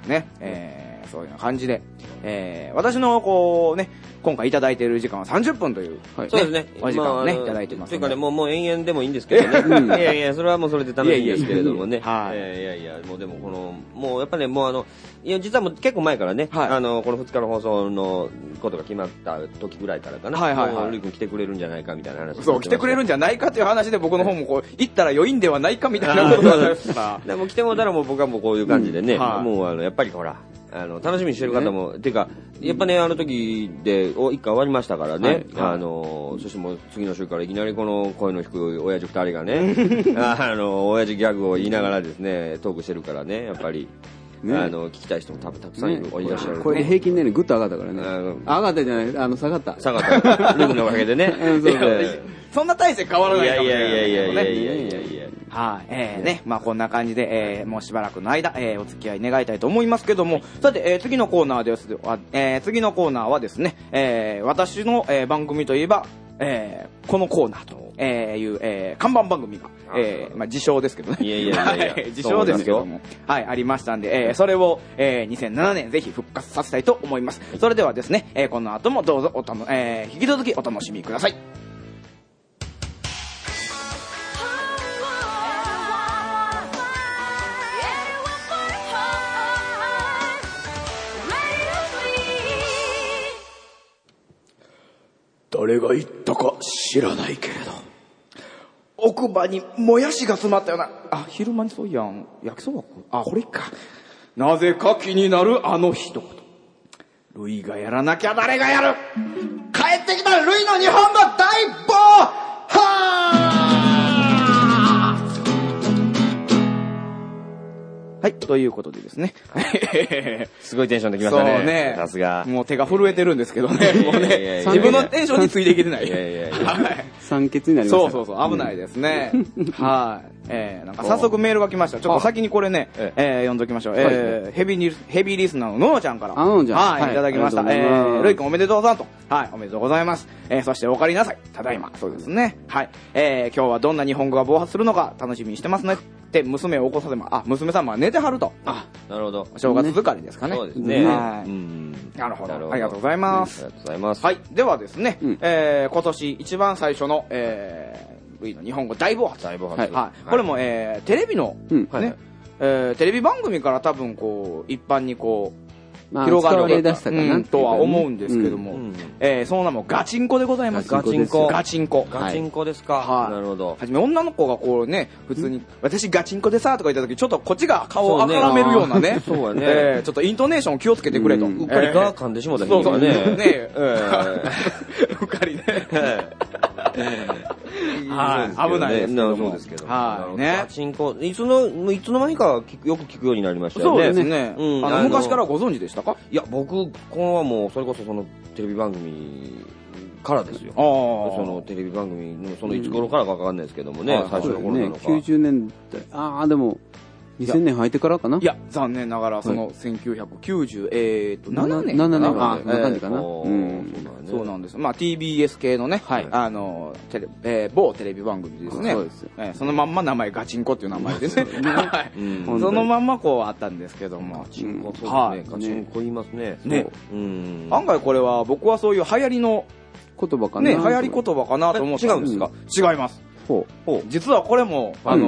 ねえ。そういう感じで、えー、私のこうね、今回いただいている時間はさんじゅっぷんという、 はい、そうですね。 お時間をね、いただいてます。 というかね、もう、もう延々でもいいんですけどね。いやいや、それはもうそれで楽しいんですけれどもね。はい。いやいや、もうでもこの、もうやっぱね、もうあの、いや、実はもう結構前からね、はい、あの、このふつかの放送のことが決まった時ぐらいからかな。はいはいはい。ルイ君来てくれるんじゃないかみたいな話。 そう、来てくれるんじゃないかという話で僕の方もこう、行ったら良いんではないかみたいなことがあでも来てもらったらもう僕はもうこういう感じでね、もうあの、やっぱりほら、あの楽しみにしてる方も、ね、ていうかやっぱねあの時でお一回終わりましたからね、はい、あのそしてもう次の週からいきなりこの声の低い親父二人がねあの親父ギャグを言いながらですねトークしてるからねやっぱり。ね、あの聞きたい人も多分たくさんいる、ね、いらっしゃる、ね、 これ平均年齢ぐっと上がったからね上がったじゃないあの下がった下がったルークのおかげでねそうそうそんな大勢変わらないかもしれないいやいやいやいやいやいやいやはい、えー、ね、まあこんな感じで、えー、もうしばらくの間、えー、お付き合い願いたいと思いますけども、さて、えー、次のコーナーです。えー、次のコーナーはですね、えー、私の、えー、番組といえば、えー、このコーナーと、えー、いう、えー、看板番組が、えー、まあ自称ですけどね。 いやいやいやいや自称ですけども。はい、ありましたんで、えー、それを、えー、にせんななねんぜひ復活させたいと思います。それではですね、えー、この後もどうぞおたの、えー、引き続きお楽しみください。誰が言ったか知らないけれど奥歯にもやしが詰まったようなあ昼間にそういやん焼きそばあこれかなぜか気になるあの一言ルイがやらなきゃ誰がやる帰ってきたルイの日本語大暴破はいということでですねすごいテンションできましたねそうねさすがもう手が震えてるんですけどねもうね自分のテンションについていけてないいやいやいや酸欠になりました。 そうそうそう、危ないですね。はい。えー、なんか早速メールが来ました。ちょっと先にこれね、えー、読んどきましょう。えー、ヘビーヘビーリスナーのののちゃんから。 あ、ののちゃん。 はい、いただきました。えー、ルイ君おめでとうさんと。はい、おめでとうございます。えー、そしてお帰りなさい。ただいま。そうですね。はい。えー、今日はどんな日本語が暴発するのか楽しみにしてますね。って娘を起こさせま、あ、娘さんは寝てはると。 あ、なるほど。 お正月疲れですかね。 そうですね。 はい。なるほど。ありがとうございます。 ありがとうございます。 はい。ではですね、えー、今年一番最初の、えー、ルイの日本語大暴発。 大暴発。 はい。これも、えー、テレビの、ね、えー、テレビ番組から多分こう、一般にこう、 まあ、 広がり出したかな、 うん、とは思うんですけども、うん、えー、その名もガチンコでございます。 ガチンコ。 ガチンコ。 ガチンコですか。 はい。 なるほど。 はじめ女の子がこうね、普通に、うん、私ガチンコでさとか言った時、ちょっとこっちが顔をあからめるようなね、 そうやね。 えー、ちょっとイントネーション気をつけてくれと。うっかりガー噛んでしもたそうそうね。ねえ。 うっかりね。はい。危ないですけども。 そうですけど。 はい。ね。 ガチンコ、いつの、いつの間にかよく聞くようになりましたよね。 そうですね。うん。あの、昔からご存知でしたか？ いや、僕、このはもう、それこそそのテレビ番組からですよ。 ああ。 そのテレビ番組の、そのいつ頃からかわかんないですけどもね、最初の頃なのか。 きゅうじゅうねんだい、ああ、でも、にせんねん入ってからかな？ いや、残念ながら、その、せんきゅうひゃくきゅうじゅう、えーと、ななねんかな？ななねん、あ、そんな感じかな。 うん。そうなんです。まあ、ティービーエス 系のね、はい、あの、テレ、えー、某テレビ番組ですね。 そうです。 えー、そのまんま名前ガチンコっていう名前でね。はい。そのまんまこうあったんですけども。 ガチンコ、そうですね。ガチンコ言いますね。 ね。うん。案外これは、僕はそういう流行りの言葉かな。 ね、流行り言葉かなと思って。 違うんですか？ 違います。 ほう。 実はこれも、あの、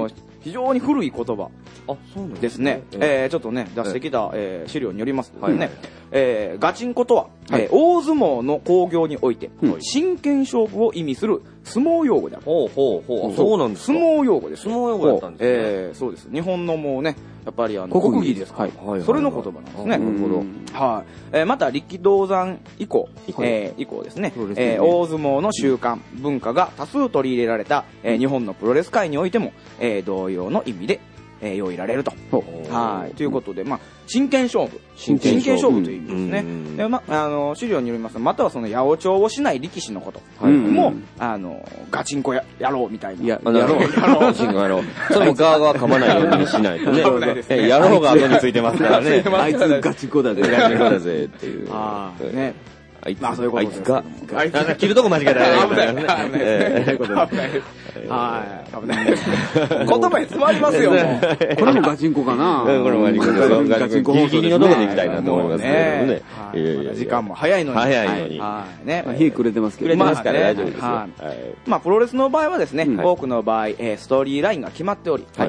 非常に古い言葉ですね。えー、ちょっとね、出してきた、えー、資料によりますとですね、えー、ガチンコとは、えー、大相撲の興行において、真剣勝負を意味する相撲用語である。 ほうほうほう。そうなんですか。 相撲用語です。 相撲用語だったんですね。 えー、そうです。日本のもうね、やっぱりあの、国技ですから。はい。それの言葉なんですね。なるほど。はい。えー、また、力道山以降、えー、以降ですね、えー、大相撲の習慣、文化が多数取り入れられた、えー、日本のプロレス界においても、えー、同様の意味で、えー、用いられると。はい。ということで、まあ、真剣勝負。真剣勝負という意味ですね。で、ま、あの、資料によりますと、またはその、八百長をしない力士のことも、あの、ガチンコや、やろうみたいな。 や、やろう。やろう。ガチンコやろう。それもガーガー噛まないようにしないとね。やろうが後についてますからね。 あいつガチンコだぜ。 ガチンコだぜっていう。 ああ、ね。 あいつ、 まあそういうことです。 が、切るとこ間違えたら危ない。危ないですね。危ない。はい。危ないです。言葉に詰まりますよ、もう。 これもガチンコかな。 これもガチンコです。ガチンコギリギリのとこで行きたいなと思いますけどね。 いや時間も早いのに。 早いのに。 はい。ね。 日暮れてますけど。 暮れてますから大丈夫ですよ。 まあプロレスの場合はですね、多くの場合、ストーリーラインが決まっており、はい。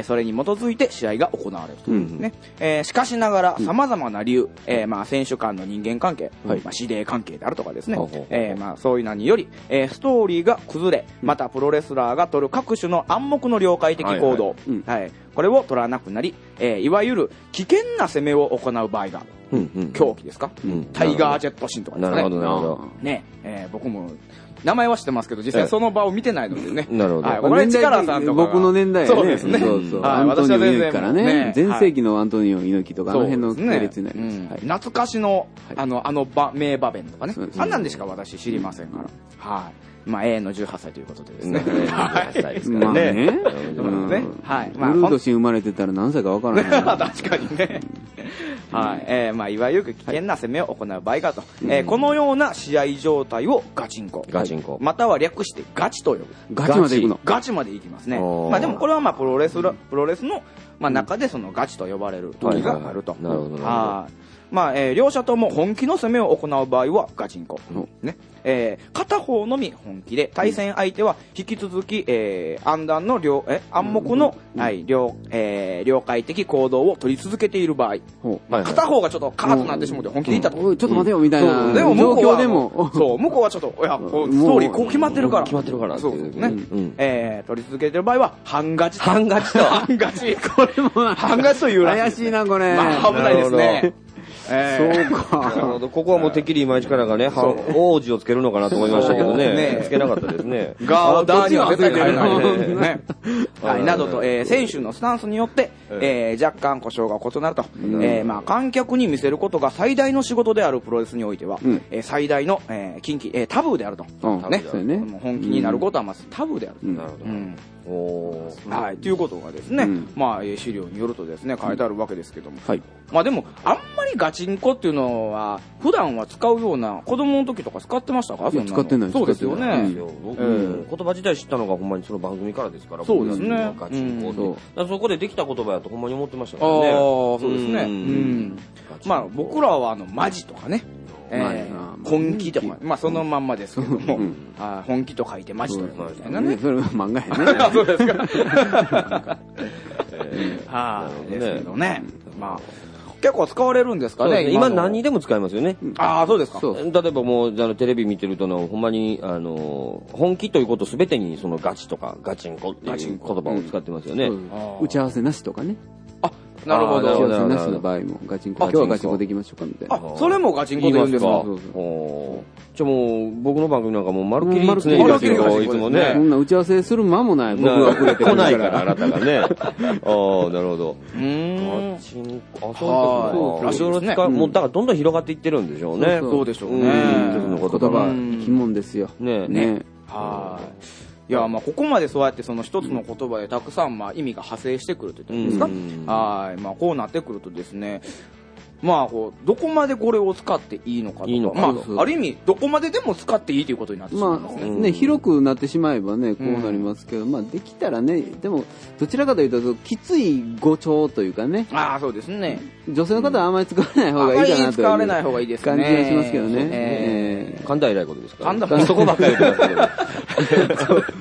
それに基づいて試合が行われると。ね。しかしながら、様々な理由、まあ選手間の人間関係、まあ指令関係であるとかですね、えー、まあそういうのにより、えー、ストーリーが崩れ、またプロレスラーが取る各種の暗黙の了解的行動、はいはいはい、これを取らなくなり、えー、いわゆる危険な攻めを行う場合が、うんうん、狂気ですか、うん、タイガージェットシンとかですね。 なるほどなるほど。 ね、えー、僕も名前は知ってますけど、実際その場を見てないのでね。 なるほど。はい、 これ力さんとか。 僕の年代ね。 そうですね。 そうそう。アントニオ猪木からね。全盛期のアントニオ猪木とか、あの辺の系列になります。 懐かしの、あの、あの名場面とかね。あんなんでしか私知りませんから。はい。まあ、永遠のじゅうはっさいということでですね。じゅうはっさいですからね。 はい。ウルード氏生まれてたら何歳かわからない。 確かにね。はい。えー、まあ、いわゆる危険な攻めを行う場合がと。えー、このような試合状態をガチンコ。 ガチンコ。 または略してガチと呼ぶ。 ガチまで行くの。 ガチまで行きますね。まあ、でもこれはまあ、プロレス、プロレスの、まあ、中でそのガチと呼ばれる時があると。 なるほど。 はい。まあ、えー、両者とも本気の攻めを行う場合はガチンコ。ね。えー、片方のみ本気で、対戦相手は引き続き、えー、暗断の両、え、暗黙の、はい、両、えー、了解的行動を取り続けている場合。まあ、片方がちょっとカーッとなってしまって本気でいったと。 ちょっと待てよ、みたいな。 でも、向こうは、でも、そう、向こうはちょっと、いや、ストーリーこう決まってるから。 決まってるから。 そうですね。えー、取り続けてる場合は、半ガチ。 半ガチと。 半ガチ。これも、半ガチというらしい。 怪しいな、これ。 まあ、危ないですね。 えー、そうか。 なるほど。ここはもう敵利今一からがね、王子をつけるのかなと思いましたけどね。ねつけなかったですね。 ガーダーには絶対変えないね。はい、などと、えー、選手のスタンスによって、えー、若干故障が異なると。えー、まあ、観客に見せることが最大の仕事であるプロレスにおいては、うん、えー、最大の、えー、禁忌、えー、タブーであると。うん、ね。ね本気になることはまずタブーである。 うん、なるほど。うんおはい、ということがですね、うん、まあ、資料によるとですね、書いてあるわけですけども、はい、まあでも、あんまりガチンコっていうのは、普段は使うような、子供の時とか使ってましたか？ いや、使ってない。 そうですよね。 僕、えー、言葉自体知ったのがほんまにその番組からですから、 そうですね。 ガチンコって。うん、そこでできた言葉やとほんまに思ってましたからね。 ああ、そうですね。うん。まあ、僕らは、あの、マジとかね。えー、本気とか、まあそのまんまですけども、うん、あ本気と書いてマジと読むみたいなね。 それは漫画やね。 そうですか。はい、ですけどね。まあ結構使われるんですかね。 今何にでも使えますよね。 ああ、そうですか。 例えばもうあのテレビ見てるとのほんまにあの本気ということすべてにそのガチとかガチンコっていう言葉を使ってますよね。 打ち合わせなしとかね。 あ、なるほど。 打ち合わせなしの場合もガチンコ。今日はガチンコできましょうかみたいな。 あ、それもガチンコで言うんですか。 そうそう。じゃもう僕の番組なんかもう丸切り常にガチンコいつもね。 そんな打ち合わせする間もない。僕が遅れて来ないからあなたがね。ああ、なるほど。 うん。 ガチンコ。あ、そうですね。もうだからどんどん広がっていってるんでしょうね。 そうでしょうね。 言葉生き物ですよ。 ねね。 はい。いやまあここまでそうやってその一つの言葉でたくさんまあ意味が派生してくるというんですか、はい、まあこうなってくるとですね、まあこうどこまでこれを使っていいのかとか、いいのか、まあある意味どこまででも使っていいということになってしまいますね。 まあね、広くなってしまえばねこうなりますけど、まあできたらね、でもどちらかというときつい語調というかね。 ああそうですね。 女性の方はあんまり使わない方がいいかなという使われない方がいいですね。 感じがしますけどね。 神田偉いことですから。 神田そこばっかり言ってますけど。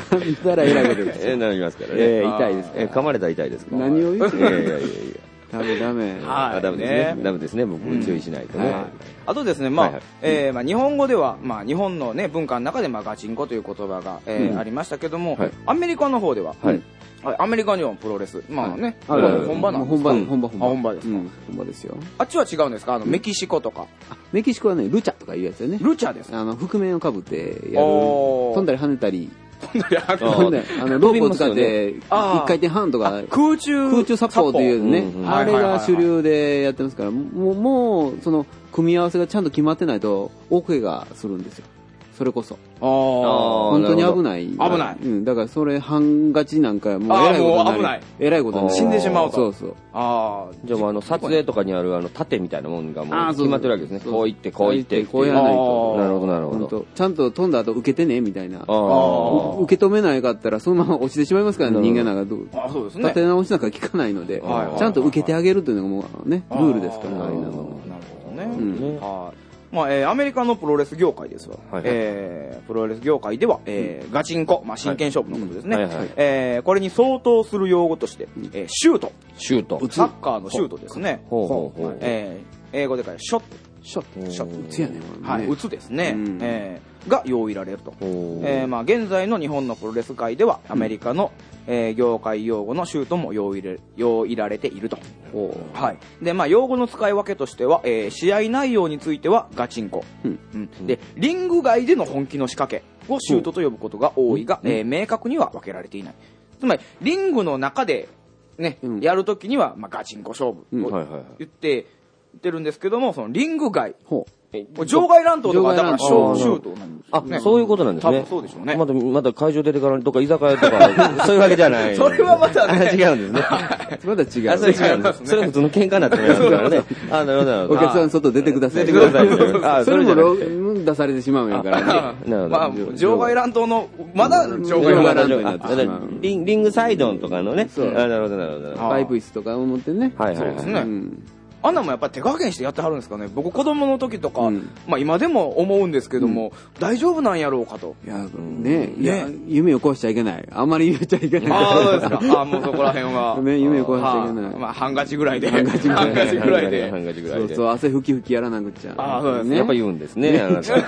噛んだら偉いことです。 え、なりますからね。 えー、痛いです。 え、噛まれたら痛いですから。 何を言っていやいやいやいや。 ダメダメ。 はい。ダメですね。ダメですね。僕注意しないとね。 あとですね、まあ、えー、まあ日本語では、まあ日本のね、文化の中で、まあガチンコという言葉が、えーありましたけども、アメリカの方では、アメリカにはプロレス、まあね、本場なんですか？ 本場、本場、本場。 本場ですか？ 本場ですよ。 あっちは違うんですか？あの、メキシコとか。 メキシコはね、ルチャとかいうやつよね。 ルチャですか？ あの、覆面をかぶってやる。飛んだり跳ねたり。 飛んだり跳ねたり。 あの、ロープを使って、一回転半とか、 空中、 空中殺法っていうね、あれが主流でやってますから、もう、もう、その、組み合わせがちゃんと決まってないと、大怪我するんですよ。それこそ。ああ。本当に危ない。 危ない。 うん。だからそれ、半勝ちなんか、もう、えらいことになる。 危ない。 えらいことになる。 死んでしまうと。 そうそう。 ああ。 じゃあもうあの、撮影とかにあるあの、盾みたいなもんがもう決まってるわけですね。こういって、こういって。 こうやらないと。 なるほど、なるほど。 ちゃんと飛んだ後受けてね、みたいな。受け止めないかったら、そのまま落ちてしまいますからね、人間なんか。 あ、そうですね。 立て直しなんか効かないので、ちゃんと受けてあげるというのがもうね、ルールですから、あれなの。 なるほどね。はい。まあえー、アメリカのプロレス業界ですわ、はいはい、えー、プロレス業界では、えー、ガチンコ、まあ、真剣勝負のことですね、はいはいはい、えー、これに相当する用語として、えー、シュートシュートサッカーのシュートですね、ほうほうほう、えー、英語で書いてショットショットショット打つやねん、 はい、打つですね、うん、えー、が用いられると、えーまあ、現在の日本のプロレス界ではアメリカの、うん、えー、業界用語のシュートも用いれ用いられていると、はい、でまあ、用語の使い分けとしては、えー、試合内容についてはガチンコ、うんうん、でリング外での本気の仕掛けをシュートと呼ぶことが多いが、うん、えー、明確には分けられていない。つまりリングの中で、ね、うん、やるときには、まあ、ガチンコ勝負を言って言ってるんですけども、そのリング外、場外乱闘とかだからシュートなんですあ、ね、そういうことなんですね。 多分そうでしょうね。 まだ、まだ会場出てからとか居酒屋とか、そういうわけじゃない。 それはまたね。 違うんですね。 まだ違う。 あ、それ違うんです。それは普通の喧嘩になってますからね。あ、なるほど、なるほど。 お客さん外出てください。 出てください。 あ、それも出されてしまうんやからね。 なるほど。 まあ、場外乱闘の、まだ場外乱闘になってしまう。 リン、リングサイドとかのね。そう。あ、なるほど、なるほど。 パイプ椅子とかを持ってね。 はいはい。 そうですね。あんなもやっぱり手加減してやってはるんですかね。僕子供の時とか、うん、まあ今でも思うんですけども、うん、大丈夫なんやろうかと。 いや、ね、いや、夢を壊しちゃいけない。あんまり言っちゃいけない。 ああ、そうですか。ああ、もうそこら辺は。 ね、夢を壊しちゃいけない。 まあ半勝ちぐらいで。 半勝ちぐらいで。 半勝ちぐらいで。 半勝ちぐらいで。 そうそう、汗拭き拭きやらなくちゃ。 ああ、そうですね。 やっぱ言うんですね、あなた。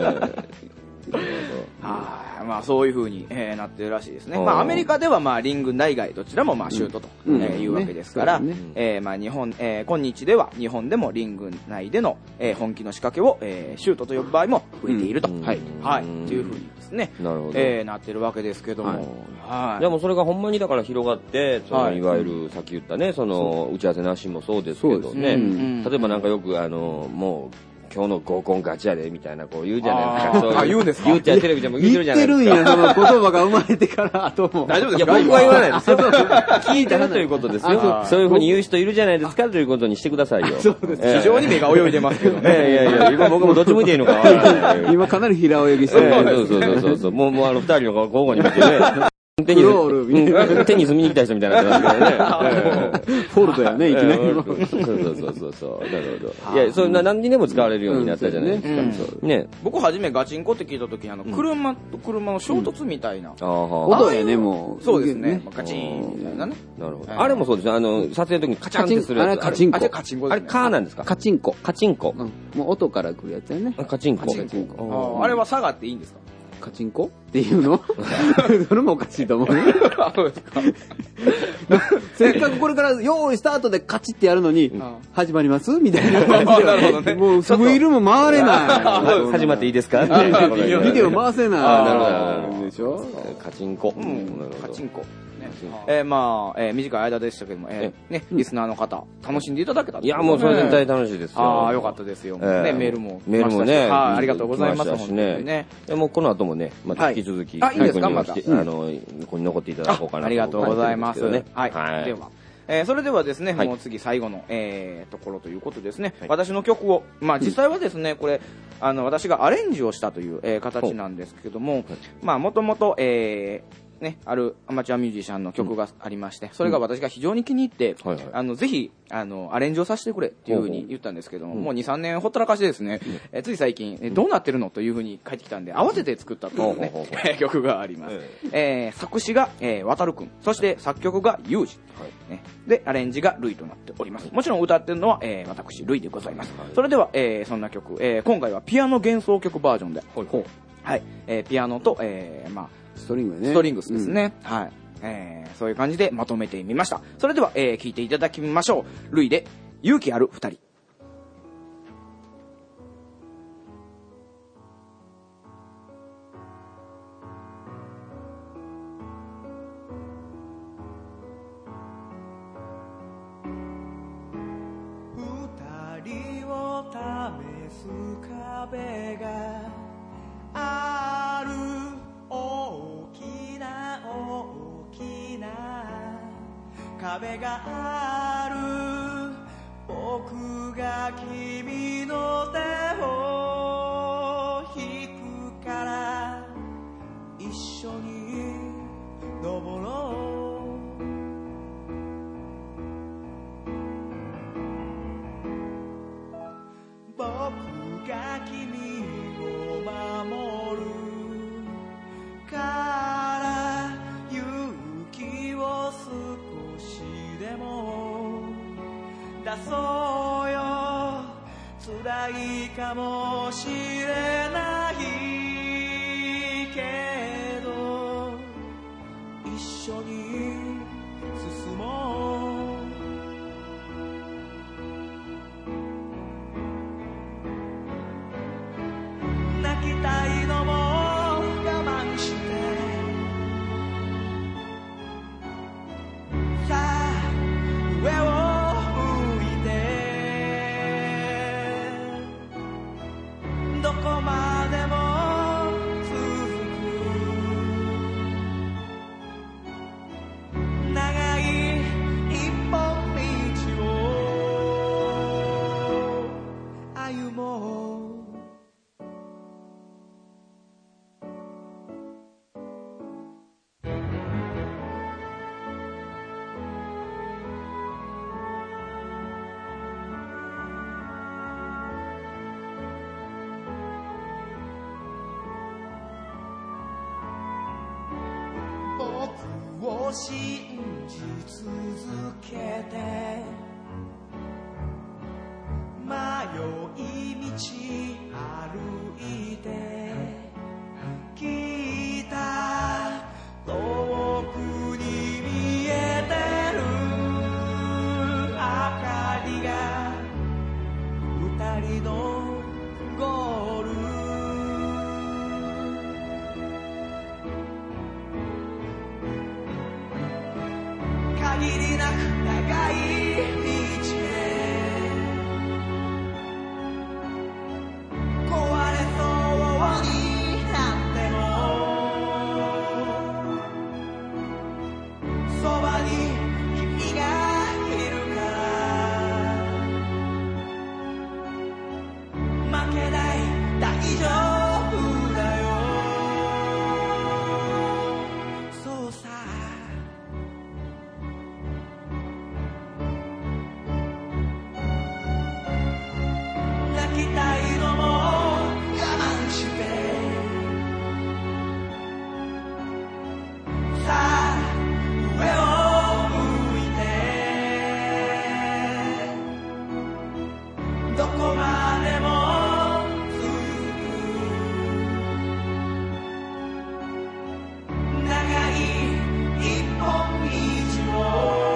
はい、まあそういう風に、えー、なってるらしいですね。まあアメリカではまあリング内外どちらもまあシュートと、うん、えー、いうわけですから、ねねえー、まあ日本、えー、今日では日本でもリング内での、えー、本気の仕掛けを、えー、シュートと呼ぶ場合も増えていると、うん、はい、はい、という風にですね、 なるほど、 えー、なってるわけですけども、はい、 はい、でもそれがほんまにだから広がって、その、はい、いわゆるさっき言ったね、その打ち合わせなしもそうですけどね、うん、例えばなんかよくあのもう今日の合コンガチやでみたいなこう言うじゃないですか。そうあ、言うんですか？ 言うちゃテレビでも言ってるじゃないですか。 言ってるんや、その言葉が生まれてから後も。 大丈夫ですか？ いや、僕は言わないですよ。聞いたらということですよ。そういうふうに言う人いるじゃないですかということにしてくださいよ。 そうです。非常に目が泳いでますけどね。 いやいや、今僕もどっち向いていいのか。 今かなり平泳ぎしてる。 そうそうそうそう。もう、もうあの二人の交互に見てね。テニス、テニス見に来た人みたいになってますけどね。 フォルトやね、いきなり。 そうそうそうそう。なるほど。いや、そんな何にでも使われるようになったじゃないですか。ね。 僕初めガチンコって聞いた時に、あの、車と車の衝突みたいな。 音やね、もう。そうですね。ガチンみたいなね。 なるほど。あれもそうですね。あの、撮影の時にカチャンってするやつ。 あれカチンコ。 あれカチンコ。 あれカーなんですか？ カチンコ。 カチンコ。 もう音から来るやつやね。 カチンコ。 カチンコ。あれは下がっていいんですか？ カチンコっていうのそれもおかしいと思う。 そうですか。 せっかくこれから用意スタートでカチってやるのに、始まりますみたいな感じで。なるほどね。 もうすぐいるも回れない。 始まっていいですか？ビデオ回せない。なるほど。でしょ？ カチンコ。 カチンコ。えー、まあ、えー、短い間でしたけども、えー、ね、リスナーの方、楽しんでいただけたんですいや、もうそれ絶対楽しいですよ。 ああ、よかったですよ。ね、メールも。 メールもね。 はい、ありがとうございます。本当にね。 でもこの後もね、また引き続き、 あ、いいですか、また。あの、ここに残っていただこうかなと。 ありがとうございます。はい。では。えー、それではですね、はい、もう次最後の、えー、ところということですね、はい、私の曲を、まあ実際はですね、これ、あの、私がアレンジをしたという、えー、形なんですけども、はい、まあもともと、えー、 ね、あるアマチュアミュージシャンの曲がありまして、それが私が非常に気に入って、うん、あのぜひあのアレンジをさせてくれっていうふうに言ったんですけども、うん、もうにさんねんほったらかしでですね、うん、えつい最近、えどうなってるのというふうに帰ってきたんで、慌てて作ったというね、うん、曲があります。えー、作詞が、えー、渡るくん、そして作曲がユージ、はいね、でアレンジがルイとなっております。もちろん歌ってるのは、えー、私ルイでございます。はい、それでは、えー、そんな曲、えー、今回はピアノ幻想曲バージョンで、はいはい、えー、ピアノと、えー、まあストリングね。 ストリングスですね。うん、はい。えー、そういう感じでまとめてみました。それでは、えー、聞いていただきましょう。ルイで、勇気ある二人。 二人を試す壁がある大きな大きな壁がある僕が君の手を引くから一緒に登ろう僕が君を守るから勇気を少しでも出そうよ辛いかもしれないけど一緒に進もう泣きたいのも我慢してさあ上を向いてどこまでも続く長い一本道を歩もう僕を信じ続けて迷い道歩いてきた遠くに見えてる明かりが二人のゴール限りなく長い道へ壊れそうになってもそばに君がいるから負けない大丈夫だよそうさ泣きたいのも我慢してさあ上を向いてどこまでも続く長い一本道を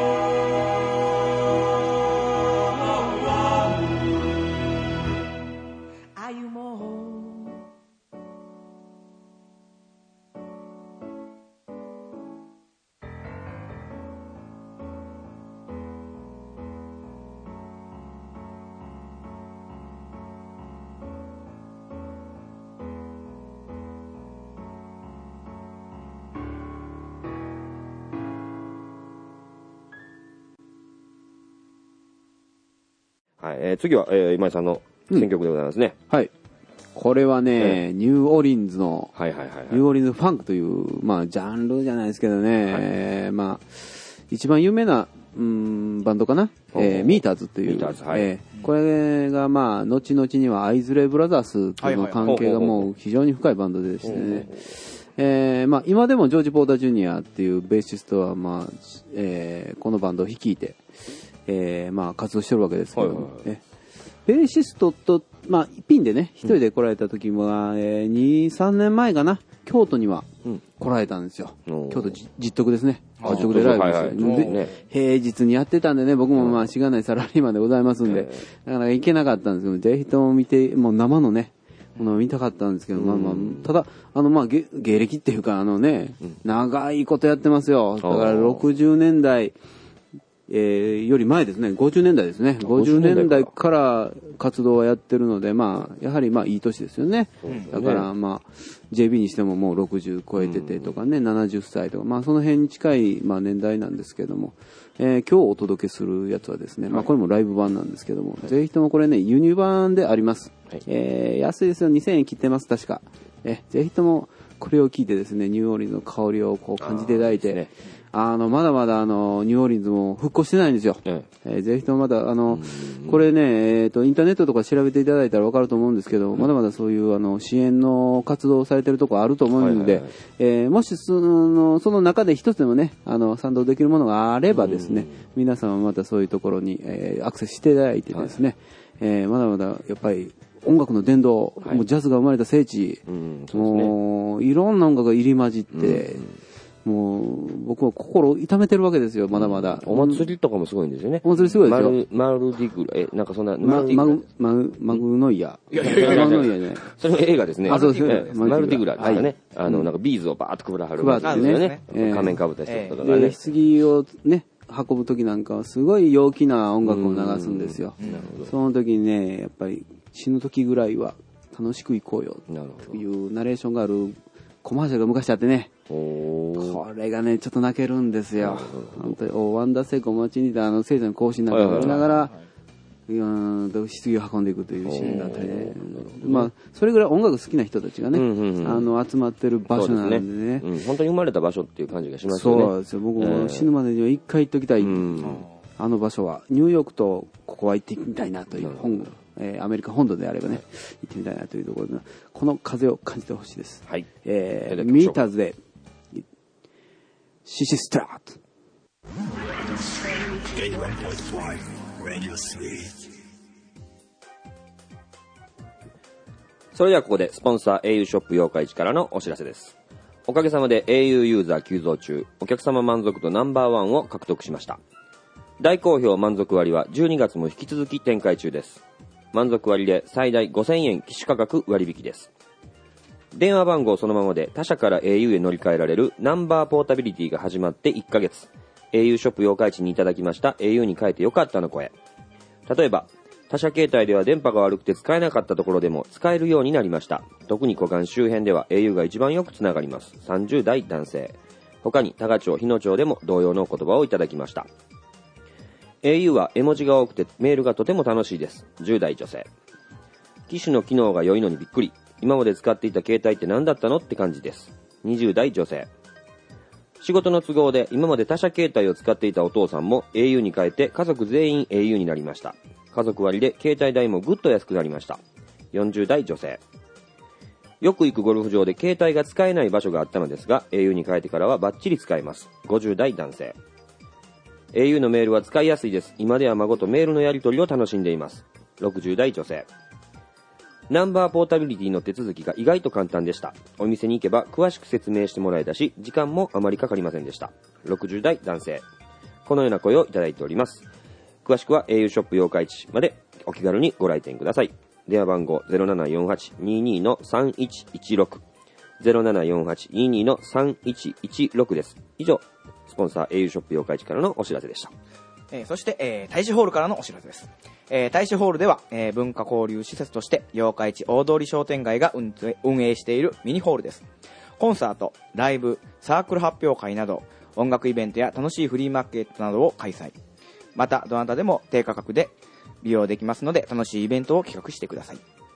歩もうはい、えー、次は、えー、今井さんの選曲でございますね。 うん、はい。 これはね、ニューオーリンズの、 はいはいはいはい、 ニューオーリンズファンクという、まあ、ジャンルじゃないですけどね、はいえー、まあ、一番有名な、うん、バンドかな、えー、ミーターズっていう、はいえー、これがまあ、後々にはアイズレイブラザースとの関係がもう非常に深いバンドでしてね、えー、まあ、今でもジョージ・ポーター・ジュニアっていうベーシストは、まあ、えー、このバンドを率いて、えー、まあ、活動してるわけですけど、はいはいはいえベーシストと、まあ、ピンでね、一人で来られた時は、うん、えー、に、さんねんまえかな、京都には来られたんですよ。うん、京都実徳ですね。実徳でライブですよ、はいはいで。平日にやってたんでね、僕もまあ、しがないサラリーマンでございますんで、なかなか行けなかったんですけど、ぜひとも見て、もう生のね、ものを見たかったんですけど、まあまあ、ただ、あの、まあ、芸歴っていうか、あのね、長いことやってますよ。だからろくじゅうねんだい、えー、より前ですね、ごじゅうねんだいですね。ごじゅうねんだいから活動はやってるので、まあ、やはりまあいい年ですよね。だからまあ、ジェイビー にしてももうろくじゅう超えててとかね、ななじゅっさいとか、まあその辺に近いまあ年代なんですけども、えー、今日お届けするやつはですね、まあこれもライブ版なんですけども、ぜひともこれね、輸入版であります。えー、安いですよ、にせんえん切ってます、確か。えー、ぜひともこれを聞いてですね、ニューオーリンズの香りをこう感じていただいて、あの、まだまだあの、ニューオーリンズも復興してないんですよ。えええー、ぜひともまだあの、これね、えっと、インターネットとか調べていただいたらわかると思うんですけど、まだまだそういうあの、支援の活動をされてるところあると思うので、はいはいはいえー、もしその、その中で一つでもね、あの、賛同できるものがあればですね、皆さんはまたそういうところに、えー、アクセスしていただいてですね、はいえー、まだまだやっぱり、音楽の殿堂、はい、もうジャズが生まれた聖地、うんそうですね、もういろんな音楽が入り混じって、うんもう、僕は心痛めてるわけですよ、まだまだ。 お祭りとかもすごいんですよね。 お祭りすごいですよ。 マル、マルディグラ、え、なんかそんな、 マルディグラ。マグ、マグノイア。 いやいやいや、マグノイアね。それも映画ですね。 あ、そうですね。 マルディグラですかね。あの、なんかビーズをバーっと配らはる。 配ってね。 仮面かぶった人とかね。 棺をね、運ぶ時なんかはすごい陽気な音楽を流すんですよ。その時にね、やっぱり死ぬ時ぐらいは楽しく行こうよ。というナレーションがあるコマーシャルが昔あってね。これがね、ちょっと泣けるんですよ。本当に、おワンダーセコ待ちにいたあの聖女の行進なんかを見ながら、うん、棺を運んでいくというシーンがあったりね。まあ、それぐらい音楽好きな人たちがね、あの、集まってる場所なんでね。 本当に生まれた場所っていう感じがしますよね。そうですよ。僕も死ぬまでには一回行っときたい。あの場所は、ニューヨークとここは行ってみたいなという本えー、アメリカ本土であればね、行ってみたいなというところで、この風を感じてほしいです。はい。えー、ミーターズで、シシスタート。 それではここでスポンサー エーユー ショップ八日市からのお知らせです。おかげさまで エーユー ユーザー急増中、お客様満足度ナンバーワンを獲得しました。大好評満足割はじゅうにがつも引き続き展開中です。満足割で最大ごせんえん機種価格割引です。電話番号そのままで他社から エーユー へ乗り換えられるナンバーポータビリティが始まっていっかげつ、 エーユー ショップ八日市にいただきました エーユー に変えてよかったの声。例えば他社携帯では電波が悪くて使えなかったところでも使えるようになりました。特に湖岸周辺では エーユー が一番よくつながります。さんじゅうだい男性。他に多賀町、日野町でも同様のお言葉をいただきました。エーユー は絵文字が多くてメールがとても楽しいです。じゅうだい女性。機種の機能が良いのにびっくり。今まで使っていた携帯って何だったのって感じです。にじゅうだい女性。仕事の都合で今まで他社携帯を使っていたお父さんも エーユー に変えて家族全員 エーユー になりました。家族割で携帯代もぐっと安くなりました。よんじゅうだい女性。よく行くゴルフ場で携帯が使えない場所があったのですが エーユー に変えてからはバッチリ使えます。ごじゅうだい男性。エーユー のメールは使いやすいです。今では孫とメールのやり取りを楽しんでいます。ろくじゅうだい女性。ナンバーポータビリティの手続きが意外と簡単でした。お店に行けば詳しく説明してもらえたし、時間もあまりかかりませんでした。ろくじゅうだい男性。このような声をいただいております。詳しくは エーユー ショップ八日市までお気軽にご来店ください。電話番号 ゼロななよんはちにーにーのさんいちいちろく ゼロななよんはちにーにーのさんいちいちろくです。以上、スポンサー エーユー ショップ八日市からのお知らせでした。 えー、そして、えー、大使ホールからのお知らせです。えー、大使ホールでは、えー、文化交流施設として八日市大通商店街が運営しているミニホールです。コンサート、ライブ、サークル発表会など音楽イベントや楽しいフリーマーケットなどを開催。またどなたでも低価格で利用できますので楽しいイベントを企画してください。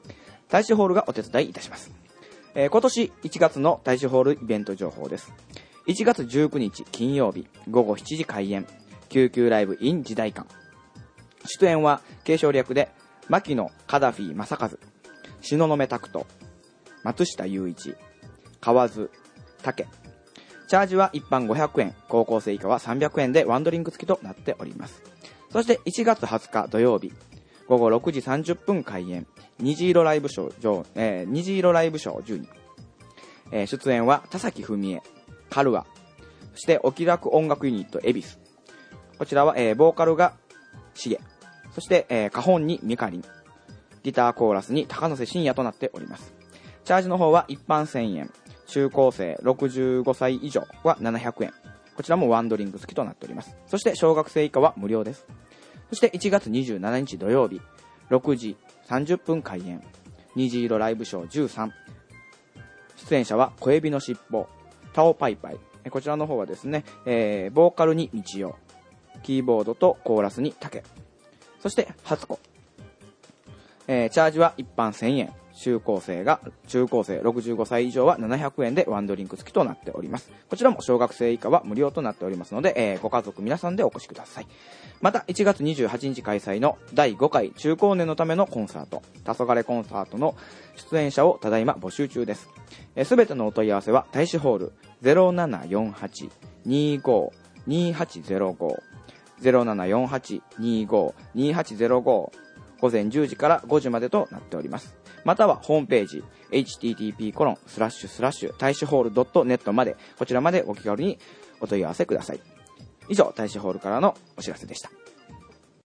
大使ホールがお手伝いいたします。えー、今年いちがつの大使ホールイベント情報です。いちがつじゅうくにち金曜日ごごしちじ開演、救急ライブ in 時代館。出演は継承略で牧野カダフィ正和、東雲拓人、松下雄一、河津武。チャージは一般ごひゃくえん、高校生以下はさんびゃくえんでワンドリンク付きとなっております。そしていちがつはつか土曜日ごごろくじさんじゅっぷん開演、虹色ライブショー、えー、虹色ライブショーじゅうに、えー、出演は田崎文江、カルア、そしてお気楽音楽ユニット恵比寿。こちらは、えー、ボーカルがシゲ、そして、えー、カホンにミカリン、ギターコーラスに高野瀬真也となっております。チャージの方は一般せんえん、中高生ろくじゅうごさい以上はななひゃくえん。こちらもワンドリンク付きとなっております。そして小学生以下は無料です。そしていちがつにじゅうしちにち土曜日ろくじさんじゅっぷん開演、虹色ライブショーじゅうさん。出演者は小エビのしっぽ、タオパイパイ。こちらの方はですね、えー、ボーカルに道代、キーボードとコーラスに竹、そして初子。えー、チャージは一般せんえん、中高生が中高生ろくじゅうごさい以上はななひゃくえんでワンドリンク付きとなっております。こちらも小学生以下は無料となっておりますので、えー、ご家族皆さんでお越しください。またいちがつにじゅうはちにち開催のだいごかい中高年のためのコンサート、黄昏コンサートの出演者をただいま募集中です。すべてのお問い合わせは大使ホール ゼロななよんはちにーごーにーはちゼロご ゼロななよんはちにーごーにーはちゼロご、ごぜんじゅうじからごじまでとなっております。またはホームページ エイチティーティーピーコロンスラッシュスラッシュ大使ホールドットネット まで、こちらまでお気軽にお問い合わせください。以上、大使ホールからのお知らせでした。